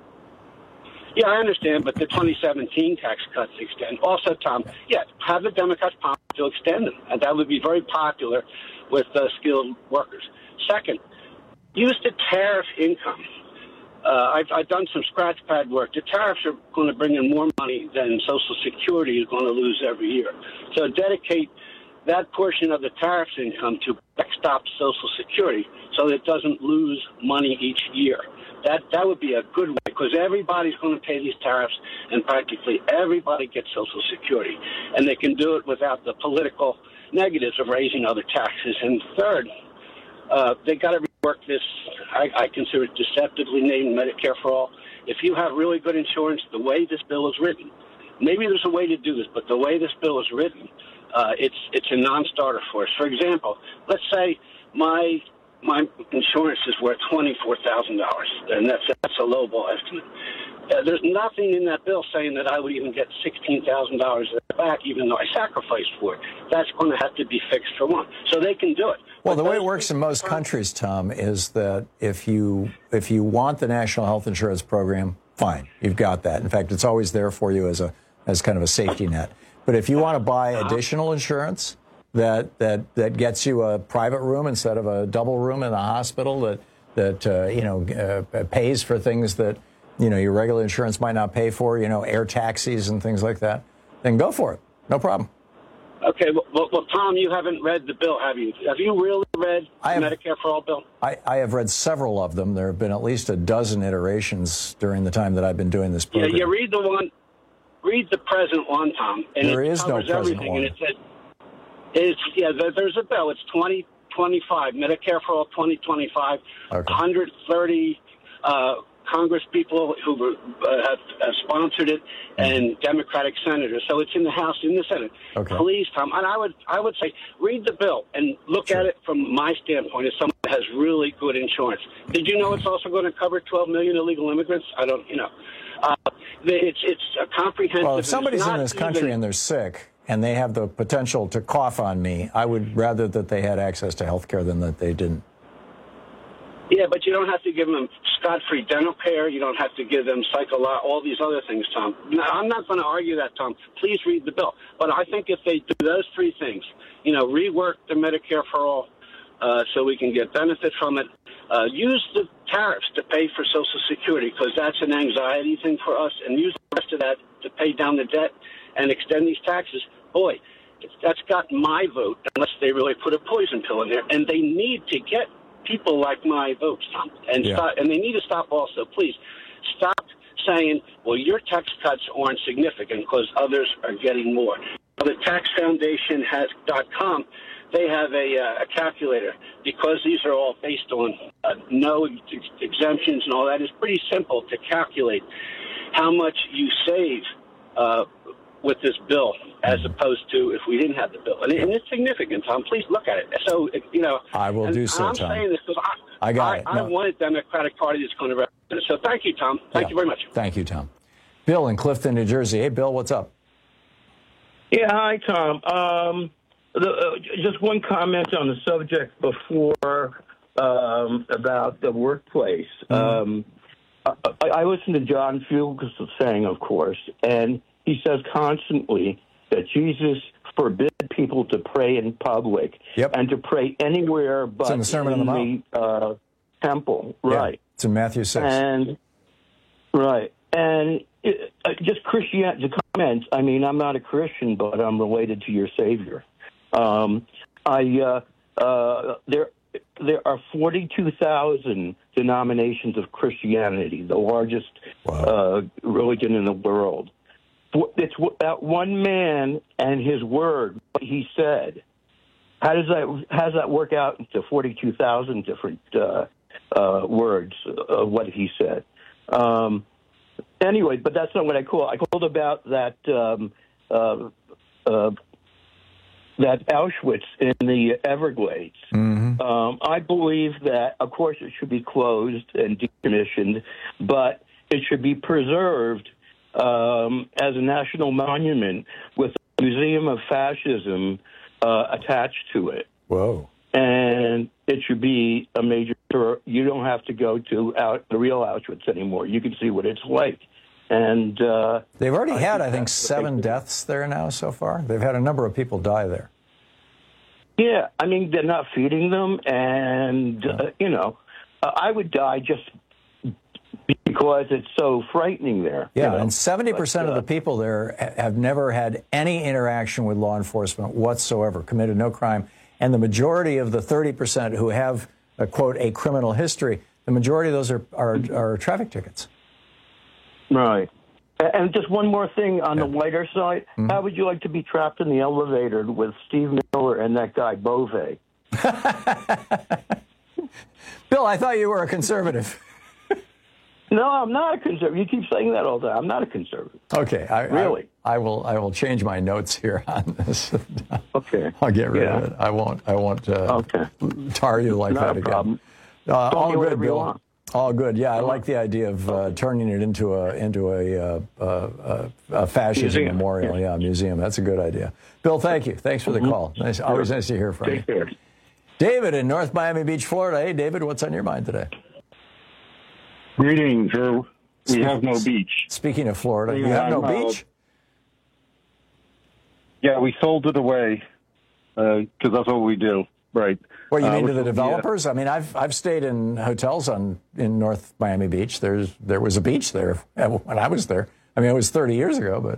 Yeah, I understand, but the twenty seventeen tax cuts extend. Also, Tom, yeah, have the Democrats promise to extend them, and that would be very popular with uh, skilled workers. Second, use the tariff income. Uh, I've, I've done some scratch pad work. The tariffs are going to bring in more money than Social Security is going to lose every year. So dedicate that portion of the tariffs income to backstop Social Security so that it doesn't lose money each year. That that would be a good way, because everybody's going to pay these tariffs, and practically everybody gets Social Security. And they can do it without the political negatives of raising other taxes. And third, uh, they got to rework this, I, I consider it deceptively named Medicare for All. If you have really good insurance, the way this bill is written, maybe there's a way to do this, but the way this bill is written, uh, it's it's a non-starter for us. For example, let's say my my insurance is worth twenty-four thousand dollars, and that's that's a lowball estimate. Uh, there's nothing in that bill saying that I would even get sixteen thousand dollars back, even though I sacrificed for it. That's going to have to be fixed for one. So they can do it. Well, the way it works in most countries, Tom, is that if you if you want the National Health Insurance Program, fine, you've got that. In fact, it's always there for you as a as kind of a safety net. But if you want to buy additional insurance that that that gets you a private room instead of a double room in the hospital, that that uh, you know uh, pays for things that you know your regular insurance might not pay for, you know, air taxis and things like that, then go for it. No problem. Okay, well, well, well, Tom, you haven't read the bill, have you? Have you really read the have, Medicare for All bill? I, I have read several of them. There have been at least a dozen iterations during the time that I've been doing this program. Yeah, you read the one, read the present one, Tom, and there it is covers no present everything. one. And it said, it's yeah, there, there's a bill. It's twenty twenty-five Medicare for All twenty twenty-five. Okay. one hundred thirty uh, Congress people who were, uh, have, have sponsored it, and Democratic senators. So it's in the House, in the Senate. Okay. Please, Tom, and I would I would say read the bill and look sure. at it from my standpoint as someone that has really good insurance. Did you know it's also going to cover twelve million illegal immigrants? I don't, you know. Uh, it's it's a comprehensive. Well, if somebody's in this country even, and they're sick and they have the potential to cough on me, I would rather that they had access to health care than that they didn't. Yeah, but you don't have to give them scot-free dental care. You don't have to give them psycho, all these other things, Tom. Now, I'm not going to argue that, Tom. Please read the bill. But I think if they do those three things, you know, rework the Medicare for All uh, so we can get benefit from it. Uh, use the tariffs to pay for Social Security, because that's an anxiety thing for us, and use the rest of that to pay down the debt and extend these taxes. Boy, that's got my vote, unless they really put a poison pill in there. And they need to get people like my votes, Tom. And, Yeah. stop, and they need to stop also. Please, stop saying, well, your tax cuts aren't significant because others are getting more. The tax foundation has dot com. They have a, uh, a calculator, because these are all based on uh, no ex- exemptions and all that. It's pretty simple to calculate how much you save uh, with this bill as opposed to if we didn't have the bill. And, and it's significant, Tom. Please look at it. So, you know. I will and do so, I'm Tom. saying this because I, I got I, it. I No. want a Democratic Party that's going to represent it. So thank you, Tom. Thank Yeah. you very much. Thank you, Tom. Bill in Clifton, New Jersey. Hey, Bill, what's up? Yeah, hi, Tom. Um, the, uh, just one comment on the subject before um, about the workplace. Um, I, I listen to John Fuchs' saying, of course, and he says constantly that Jesus forbid people to pray in public and to pray anywhere but It's in the Sermon on the Mount. the uh, temple. Yeah, Right. it's in Matthew six. And right, and it, uh, just Christianity. To comment, I mean, I'm not a Christian, but I'm related to your Savior. Um, I uh, uh, there there are forty-two thousand denominations of Christianity, the largest uh, religion in the world. It's that one man and his word, what he said. How does that how does that work out into forty-two thousand different uh, uh, words of what he said? Um, anyway, but that's not what I call. I called about that um, uh, uh, that Auschwitz in the Everglades. Mm-hmm. Um, I believe that, of course, it should be closed and decommissioned, but it should be preserved um, as a national monument with a museum of fascism uh, attached to it. Whoa. And it should be a major tour. You don't have to go to out, the real Auschwitz anymore. You can see what it's like. And uh, They've already I had, think I think, that's what seven they- deaths there now so far. They've had a number of people die there. Yeah, I mean, they're not feeding them, and, uh, you know, uh, I would die just because it's so frightening there. Yeah, you know? and seventy percent But, of uh, the people there ha- have never had any interaction with law enforcement whatsoever, committed no crime. And the majority of the thirty percent who have, a, quote, a criminal history, the majority of those are, are, are traffic tickets. Right. A- And just one more thing on the lighter side. Mm-hmm. How would you like to be trapped in the elevator with Steve Miller and that guy, Bove? Bill, I thought you were a conservative. No, I'm not a conservative. You keep saying that all the time. I'm not a conservative. Okay, I, Really? I, I will. I will change my notes here on this. Okay, I'll get rid Yeah. of it. I won't. I won't uh, Okay. tar you like Not that a again. problem. Uh, Call all me good, whatever you Bill. want. All good. Yeah, I like the idea of uh, turning it into a into a, uh, uh, a fascism Museum. memorial. Yeah. museum. That's a good idea. Bill, thank you. Thanks for the Mhm. call. Nice. Always nice to hear from Take you. care. David in North Miami Beach, Florida. Hey, David, what's on your mind today? Greetings. Uh, we have no beach. Speaking of Florida, you Yeah, have no I'm, uh, beach? Yeah, we sold it away because that's what we do. Right. What you Uh, mean to which the will be, uh, developers? I mean, I've I've stayed in hotels on in North Miami Beach. There's there was a beach there when I was there. I mean, it was thirty years ago, but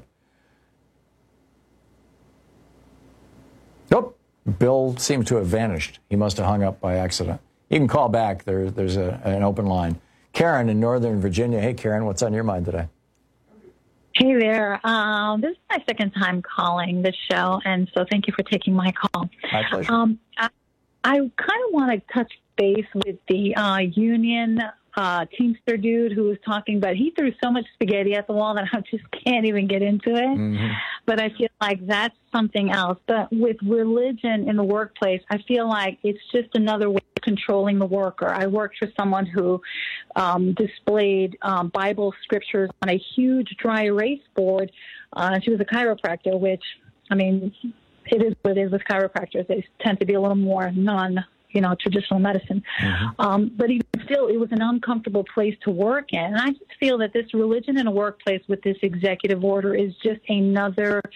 nope. Bill seems to have vanished. He must have hung up by accident. You can call back. There there's a, an open line. Karen in Northern Virginia. Hey, Karen, what's on your mind today? Hey there. Um, this is my second time calling this show, and so thank you for taking my call. My pleasure. Um, I, I kind of want to touch base with the uh, union uh, Teamster dude who was talking, but he threw so much spaghetti at the wall that I just can't even get into it. Mm-hmm. But I feel like that's something else. But with religion in the workplace, I feel like it's just another way of controlling the worker. I worked for someone who um, displayed um, Bible scriptures on a huge dry erase board. Uh, she was a chiropractor, which, I mean, it is what it is with chiropractors. They tend to be a little more non, you know, traditional medicine. Mm-hmm. Um, but even still, it was an uncomfortable place to work in. And I just feel that this religion in a workplace with this executive order is just another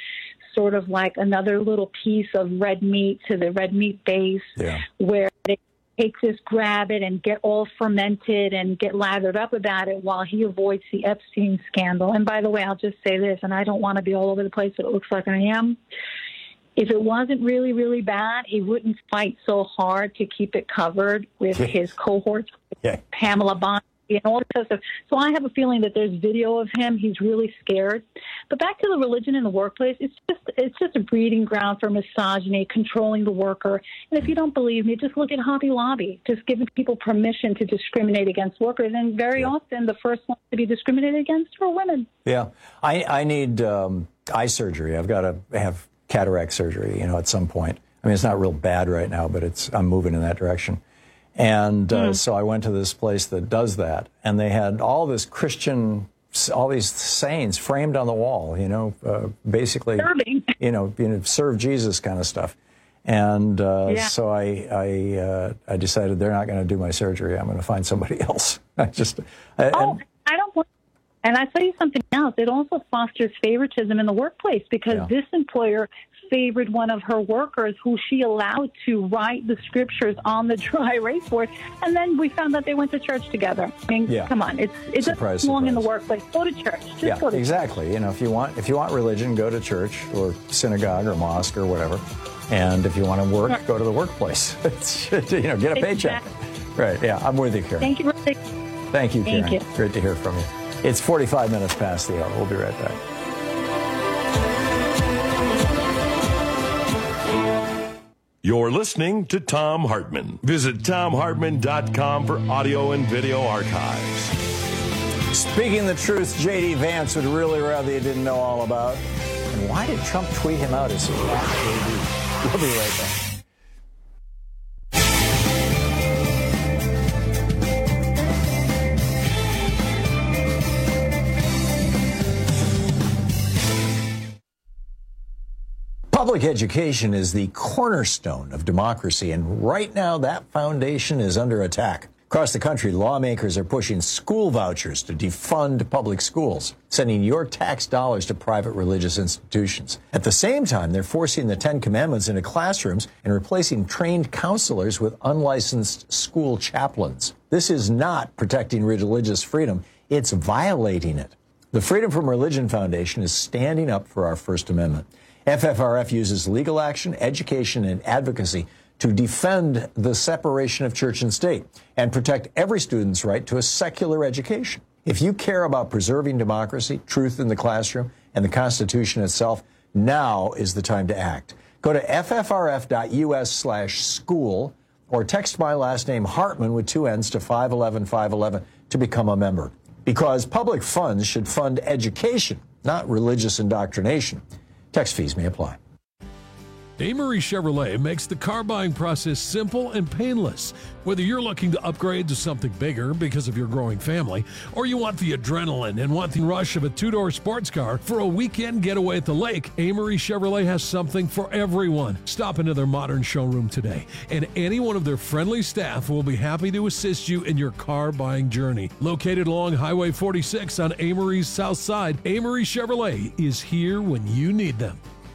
sort of like another little piece of red meat to the red meat base, yeah. where they take this, grab it, and get all fermented and get lathered up about it while he avoids the Epstein scandal. And by the way, I'll just say this, and I don't want to be all over the place, but it looks like I am. If it wasn't really, really bad, he wouldn't fight so hard to keep it covered with his cohorts, yeah. Pamela Bondi and all this other stuff. So I have a feeling that there's video of him. He's really scared. But back to the religion in the workplace, it's just it's just a breeding ground for misogyny, controlling the worker. And if you don't believe me, just look at Hobby Lobby, just giving people permission to discriminate against workers. And very yeah. often the first ones to be discriminated against are women. Yeah. I, I need um, eye surgery. I've got to have cataract surgery, you know, at some point. I mean, it's not real bad right now, but it's I'm moving in that direction. And uh, mm. so I went to this place that does that, and they had all this Christian, all these sayings framed on the wall, you know, uh, basically, Serving. you know, you know, serve Jesus kind of stuff. And uh, yeah. so I I, uh, I decided they're not going to do my surgery. I'm going to find somebody else. I just I, oh, and, I don't want. And I tell you something else. It also fosters favoritism in the workplace because yeah. this employer favored one of her workers who she allowed to write the scriptures on the dry erase board. And then we found out they went to church together. I mean, yeah. come on. It's, it doesn't surprise, belong surprise. in the workplace. Go to church. Just yeah, go to exactly. church. You know, if you want if you want religion, go to church or synagogue or mosque or whatever. And if you want to work, sure. go to the workplace. you know, get a paycheck. Exactly. Right. Yeah, I'm with you, Karen. Thank you. Thank you, Karen. Thank you. Great to hear from you. It's forty-five minutes past the hour. We'll be right back. You're listening to Thom Hartmann. Visit Thom Hartmann dot com for audio and video archives. Speaking the truth, J D Vance would really rather you didn't know all about. And why did Trump tweet him out as his last J D? We'll be right back. Public education is the cornerstone of democracy, and right now that foundation is under attack. Across the country, lawmakers are pushing school vouchers to defund public schools, sending your tax dollars to private religious institutions. At the same time, they're forcing the Ten Commandments into classrooms and replacing trained counselors with unlicensed school chaplains. This is not protecting religious freedom, it's violating it. The Freedom from Religion Foundation is standing up for our First Amendment. F F R F uses legal action, education, and advocacy to defend the separation of church and state and protect every student's right to a secular education. If you care about preserving democracy, truth in the classroom, and the Constitution itself, now is the time to act. Go to F F R F dot U S slash school or text my last name Hartmann with two N's to five one one five one one to become a member. Because public funds should fund education, not religious indoctrination. Text fees may apply. Amory Chevrolet makes the car buying process simple and painless. Whether you're looking to upgrade to something bigger because of your growing family, or you want the adrenaline and want the rush of a two-door sports car for a weekend getaway at the lake, Amory Chevrolet has something for everyone. Stop into their modern showroom today, and any one of their friendly staff will be happy to assist you in your car buying journey. Located along Highway forty-six on Amory's south side, Amory Chevrolet is here when you need them.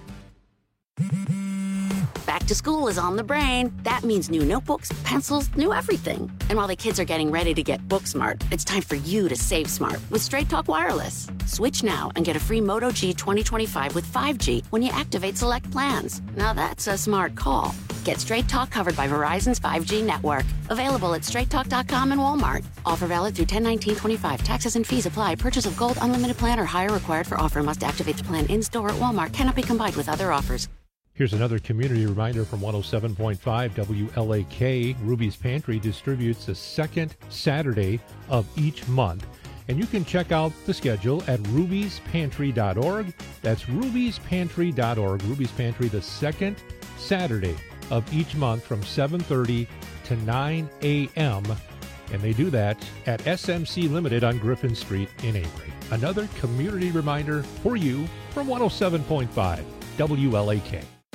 Back to school is on the brain. That means new notebooks, pencils, new everything. And while the kids are getting ready to get book smart, it's time for you to save smart with Straight Talk Wireless. Switch now and get a free Moto G twenty twenty-five with five G when you activate select plans. Now that's a smart call. Get Straight Talk covered by Verizon's five G network. Available at straight talk dot com and Walmart. Offer valid through ten nineteen twenty-five. Taxes and fees apply. Purchase of Gold Unlimited plan or higher required for offer. Must activate the plan in-store at Walmart. Cannot be combined with other offers. Here's another community reminder from one oh seven point five W L A K. Ruby's Pantry distributes the second Saturday of each month. And you can check out the schedule at rubies pantry dot org. That's rubies pantry dot org. Ruby's Pantry, the second Saturday of each month from seven thirty to nine a.m. And they do that at S M C Limited on Griffin Street in Avery. Another community reminder for you from one oh seven point five W L A K.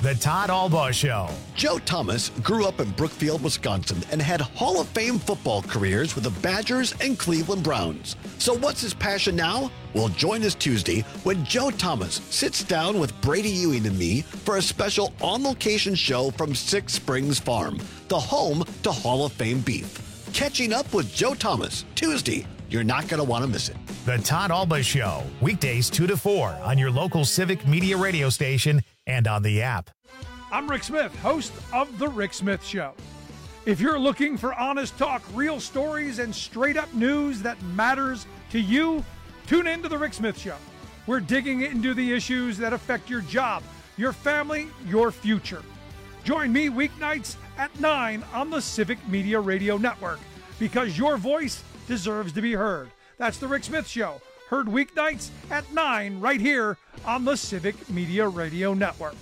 The Todd Albaugh Show. Joe Thomas grew up in Brookfield, Wisconsin, and had Hall of Fame football careers with the Badgers and Cleveland Browns. So what's his passion now? Well, join us Tuesday when Joe Thomas sits down with Brady Ewing and me for a special on-location show from Six Springs Farm, the home to Hall of Fame beef. Catching up with Joe Thomas, Tuesday. You're not going to want to miss it. The Todd Albaugh Show, weekdays two to four on your local Civic Media radio station and on the app. I'm Rick Smith, host of The Rick Smith Show. If you're looking for honest talk, real stories, and straight-up news that matters to you, tune in to The Rick Smith Show. We're digging into the issues that affect your job, your family, your future. Join me weeknights at nine on the Civic Media Radio Network, because your voice deserves to be heard. That's The Rick Smith Show, heard weeknights at nine right here on the Civic Media Radio Network.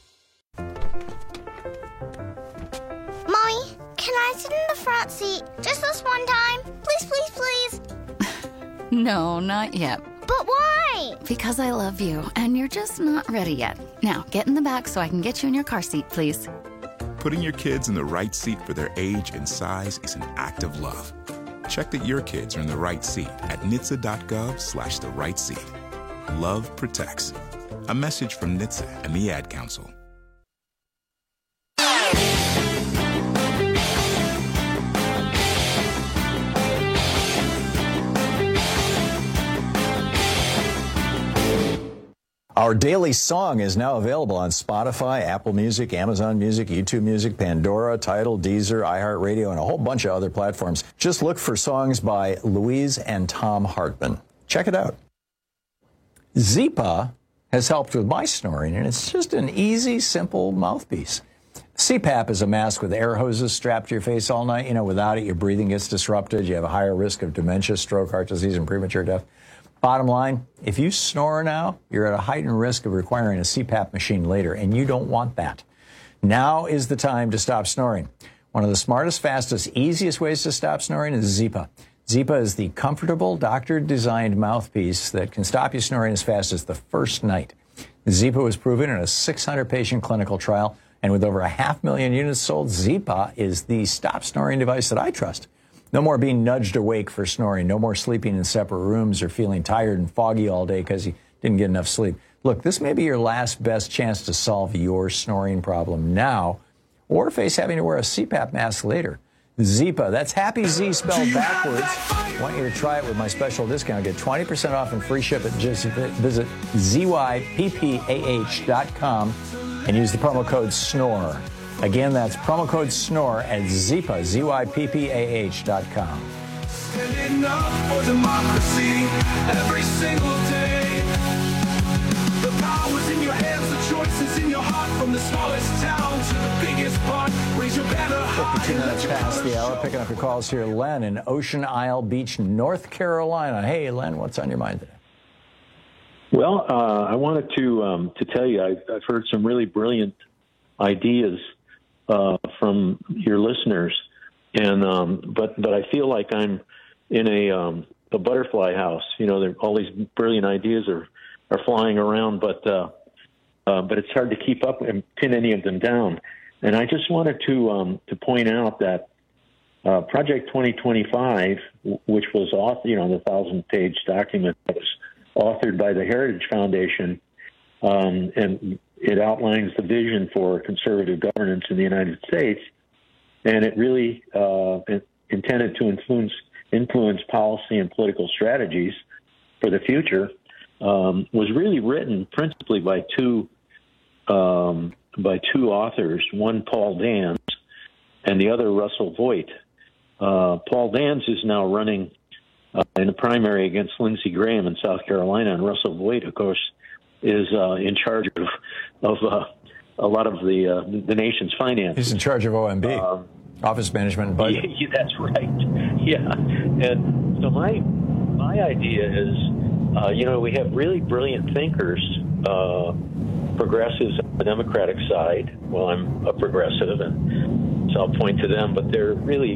Mommy, can I sit in the front seat just this one time? Please, please, please. No, not yet. But why? Because I love you, and you're just not ready yet. Now, get in the back so I can get you in your car seat, please. Putting your kids in the right seat for their age and size is an act of love. Check that your kids are in the right seat at N H T S A dot gov slash the right seat. Love protects. A message from N H T S A and the Ad Council. Our daily song is now available on Spotify, Apple Music, Amazon Music, YouTube Music, Pandora, Tidal, Deezer, iHeartRadio, and a whole bunch of other platforms. Just look for songs by Louise and Tom Hartman. Check it out. Zypa has helped with my snoring, and it's just an easy, simple mouthpiece. C PAP is a mask with air hoses strapped to your face all night. You know, without it, your breathing gets disrupted. You have a higher risk of dementia, stroke, heart disease, and premature death. Bottom line, if you snore now, you're at a heightened risk of requiring a C PAP machine later, and you don't want that. Now is the time to stop snoring. One of the smartest, fastest, easiest ways to stop snoring is Zypa. Zypa is the comfortable, doctor-designed mouthpiece that can stop you snoring as fast as the first night. Zypa was proven in a six hundred patient clinical trial, and with over a half million units sold, Zypa is the stop snoring device that I trust. No more being nudged awake for snoring. No more sleeping in separate rooms or feeling tired and foggy all day because you didn't get enough sleep. Look, this may be your last best chance to solve your snoring problem now or face having to wear a C PAP mask later. Zypa, that's Happy Z spelled backwards. I want you to try it with my special discount. Get twenty percent off and free shipping. Just visit Z Y P P A H dot com and use the promo code SNORE. Again, that's promo code SNORE at Zypa, Z Y P P A H dot com. Standing up for democracy every single day. The power's in your hands, the choices in your heart. From the smallest town to the biggest part, raise your banner high. fifty-two minutes past the hour, picking up your calls here. Len in Ocean Isle Beach, North Carolina. Hey, Len, what's on your mind today? Well, uh, I wanted to um, to tell you I've, I've heard some really brilliant ideas uh, from your listeners, and um, but but I feel like I'm in a um, a butterfly house. You know, there, all these brilliant ideas are, are flying around, but uh, uh, but it's hard to keep up and pin any of them down. And I just wanted to um, to point out that uh, Project twenty twenty-five, which was author, you know, the thousand-page document that was authored by the Heritage Foundation, um, and it outlines the vision for conservative governance in the United States, and it really uh, intended to influence influence policy and political strategies for the future. Um, was really written principally by two um, by two authors, one Paul Dans and the other Russell Voigt. Uh, Paul Dans is now running uh, in a primary against Lindsey Graham in South Carolina, and Russell Voigt, of course, is uh, in charge of of uh, a lot of the uh, the nation's finances. He's in charge of O M B, uh, Office Management and Budget. Yeah, that's right. Yeah, and so my my idea is, uh, you know, we have really brilliant thinkers, uh, progressives on the Democratic side. Well, I'm a progressive, and so I'll point to them, but they're really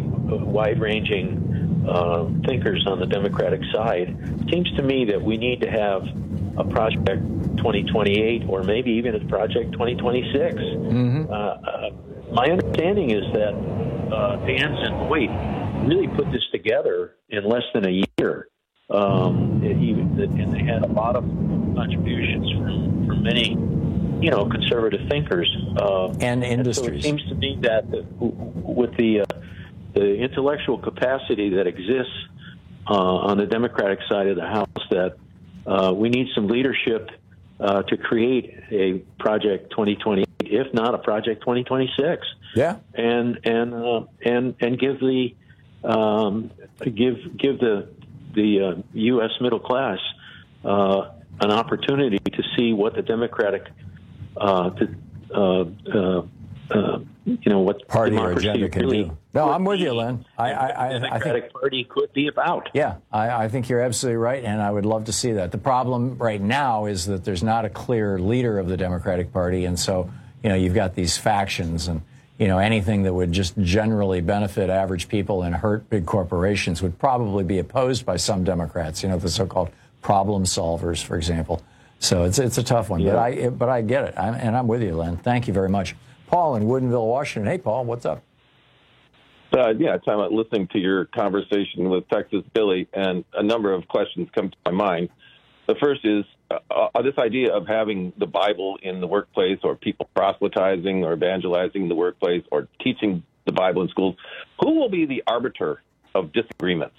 wide-ranging uh, thinkers on the Democratic side. It seems to me that we need to have a Project twenty twenty-eight or maybe even a Project twenty twenty-six. Mm-hmm. Uh, uh, my understanding is that uh, Vance and Hoyt really put this together in less than a year. Um, even, and they had a lot of contributions from, from many, you know, conservative thinkers. Uh, and industries. And so it seems to me that the, with the, uh, the intellectual capacity that exists uh, on the Democratic side of the House, that uh, we need some leadership uh, to create a Project twenty twenty-eight, if not a Project twenty twenty-six. Yeah. And, and, uh, and, and give the, um, give, give the, the uh, U S middle class uh, an opportunity to see what the Democratic, uh, to, uh, uh, uh, you know, what party or democracy agenda can really do. No, I'm with you, Len. I, I, I, the Democratic I think, Party could be about. Yeah, I, I think you're absolutely right, and I would love to see that. The problem right now is that there's not a clear leader of the Democratic Party, and so, you know, you've got these factions, and, you know, anything that would just generally benefit average people and hurt big corporations would probably be opposed by some Democrats, you know, the so-called problem solvers, for example. So it's it's a tough one, Yeah. but I it, but I get it, I'm, and I'm with you, Len. Thank you very much. Paul in Woodinville, Washington. Hey, Paul, what's up? Uh, yeah, time out listening to your conversation with Texas Billy, and a number of questions come to my mind. The first is uh, uh, this idea of having the Bible in the workplace, or people proselytizing or evangelizing the workplace, or teaching the Bible in schools. Who will be the arbiter of disagreements?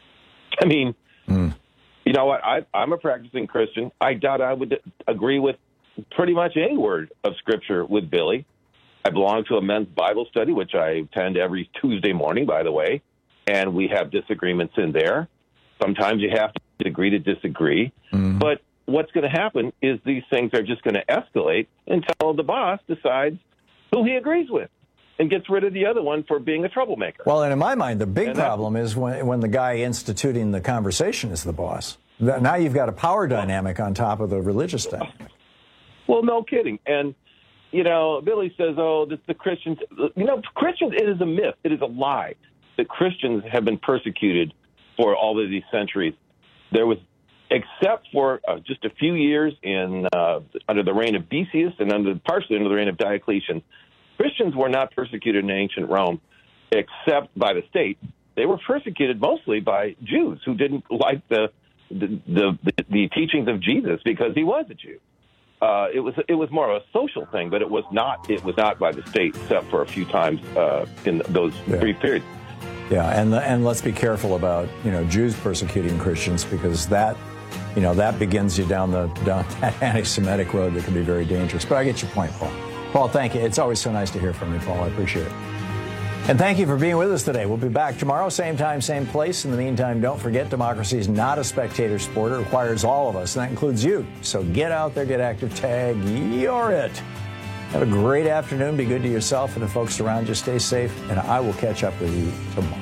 I mean, mm. you know what? I, I'm a practicing Christian. I doubt I would agree with pretty much any word of Scripture with Billy. I belong to a men's Bible study, which I attend every Tuesday morning, by the way, and we have disagreements in there. Sometimes you have to agree to disagree. Mm. But what's going to happen is these things are just going to escalate until the boss decides who he agrees with and gets rid of the other one for being a troublemaker. Well, and in my mind, the big And problem is when, when the guy instituting the conversation is the boss. Th- Now you've got a power dynamic on top of the religious dynamic. Well, no kidding. And, you know, Billy says, oh, this, the Christians, you know, Christians, it is a myth. It is a lie that Christians have been persecuted for all of these centuries. There was, except for uh, just a few years in uh, under the reign of Decius and under partially under the reign of Diocletian, Christians were not persecuted in ancient Rome, except by the state. They were persecuted mostly by Jews who didn't like the the, the, the, the teachings of Jesus because he was a Jew. Uh, it was it was more of a social thing, but it was not it was not by the state, except for a few times uh, in those Yeah. brief periods. Yeah, and the, and let's be careful about, you know, Jews persecuting Christians, because that, you know, that begins you down the down that anti-Semitic road that can be very dangerous. But I get your point, Paul. Paul, thank you. It's always so nice to hear from you, Paul. I appreciate it. And thank you for being with us today. We'll be back tomorrow, same time, same place. In the meantime, don't forget, democracy is not a spectator sport. It requires all of us, and that includes you. So get out there, get active, tag, you're it. Have a great afternoon. Be good to yourself and the folks around you. Stay safe, and I will catch up with you tomorrow.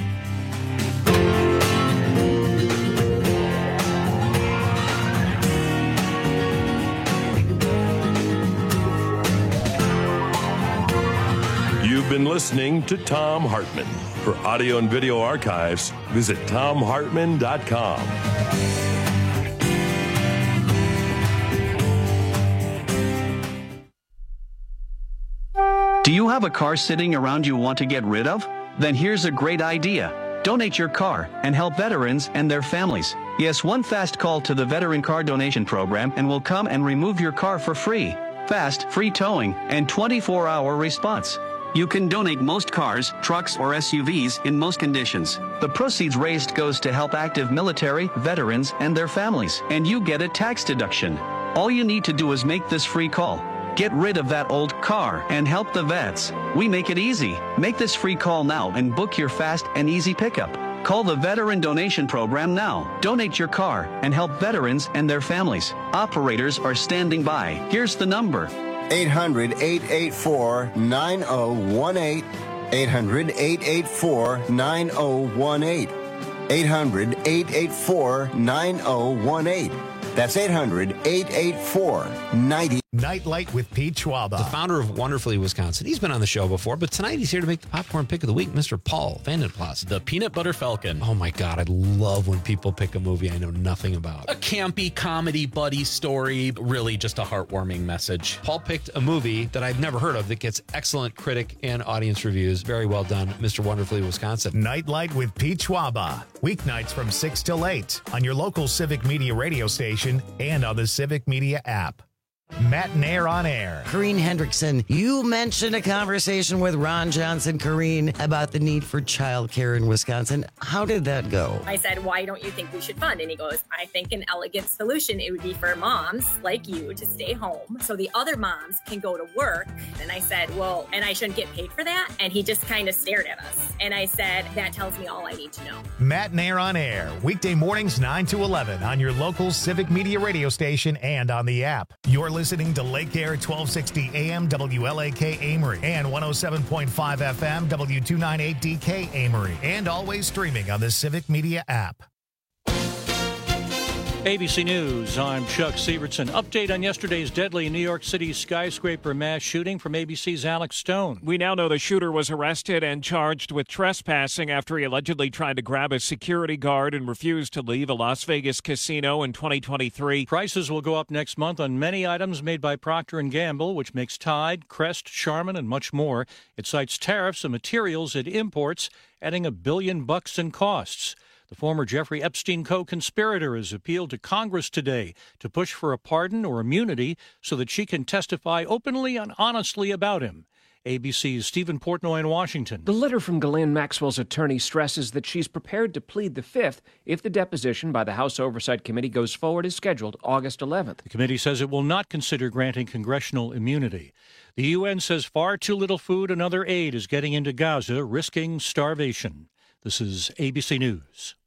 You've been listening to Thom Hartmann. For audio and video archives, visit thom hartmann dot com. Do you have a car sitting around you want to get rid of? Then here's a great idea. Donate your car and help veterans and their families. Yes, one fast call to the Veteran Car Donation Program and we'll come and remove your car for free. Fast, free towing, and twenty-four hour response. You can donate most cars, trucks, or S U Vs in most conditions. The proceeds raised goes to help active military, veterans, and their families, and you get a tax deduction. All you need to do is make this free call. Get rid of that old car and help the vets. We make it easy. Make this free call now and book your fast and easy pickup. Call the Veteran Donation Program now. Donate your car and help veterans and their families. Operators are standing by. Here's the number. eight hundred, eight eight four, nine oh one eight. eight hundred, eight eight four, nine oh one eight. eight hundred, eight eight four, nine oh one eight. That's eight hundred, eight eight four, nine oh one eight. Nightlight with Pete Schwaba. The founder of Wonderfully Wisconsin. He's been on the show before, but tonight he's here to make the popcorn pick of the week, Mister Paul Vandenplas. The Peanut Butter Falcon. Oh my God, I love when people pick a movie I know nothing about. A campy comedy buddy story, really just a heartwarming message. Paul picked a movie that I've never heard of that gets excellent critic and audience reviews. Very well done, Mister Wonderfully Wisconsin. Nightlight with Pete Schwaba. Weeknights from six till eight on your local Civic Media radio station and on the Civic Media app. Matinaire on Air. Corrine Hendrickson, you mentioned a conversation with Ron Johnson, Corrine, about the need for childcare in Wisconsin. How did that go? I said, why don't you think we should fund? And he goes, I think an elegant solution, it would be for moms like you to stay home so the other moms can go to work. And I said, well, and I shouldn't get paid for that? And he just kind of stared at us. And I said, that tells me all I need to know. Matinaire on Air, weekday mornings nine to eleven on your local Civic Media radio station and on the app. You're listening to Lake Air twelve sixty A M W L A K Amory and one oh seven point five F M W two ninety-eight D K Amory, and always streaming on the Civic Media app. A B C News, I'm Chuck Sievertson. Update on yesterday's deadly New York City skyscraper mass shooting from A B C's Alex Stone. We now know the shooter was arrested and charged with trespassing after he allegedly tried to grab a security guard and refused to leave a Las Vegas casino in twenty twenty-three. Prices will go up next month on many items made by Procter and Gamble, which makes Tide, Crest, Charmin, and much more. It cites tariffs and materials it imports, adding a billion bucks in costs. The former Jeffrey Epstein co-conspirator has appealed to Congress today to push for a pardon or immunity so that she can testify openly and honestly about him. A B C's Stephen Portnoy in Washington. The letter from Ghislaine Maxwell's attorney stresses that she's prepared to plead the fifth if the deposition by the House Oversight Committee goes forward as scheduled August eleventh. The committee says it will not consider granting congressional immunity. The U N says far too little food and other aid is getting into Gaza, risking starvation. This is A B C News.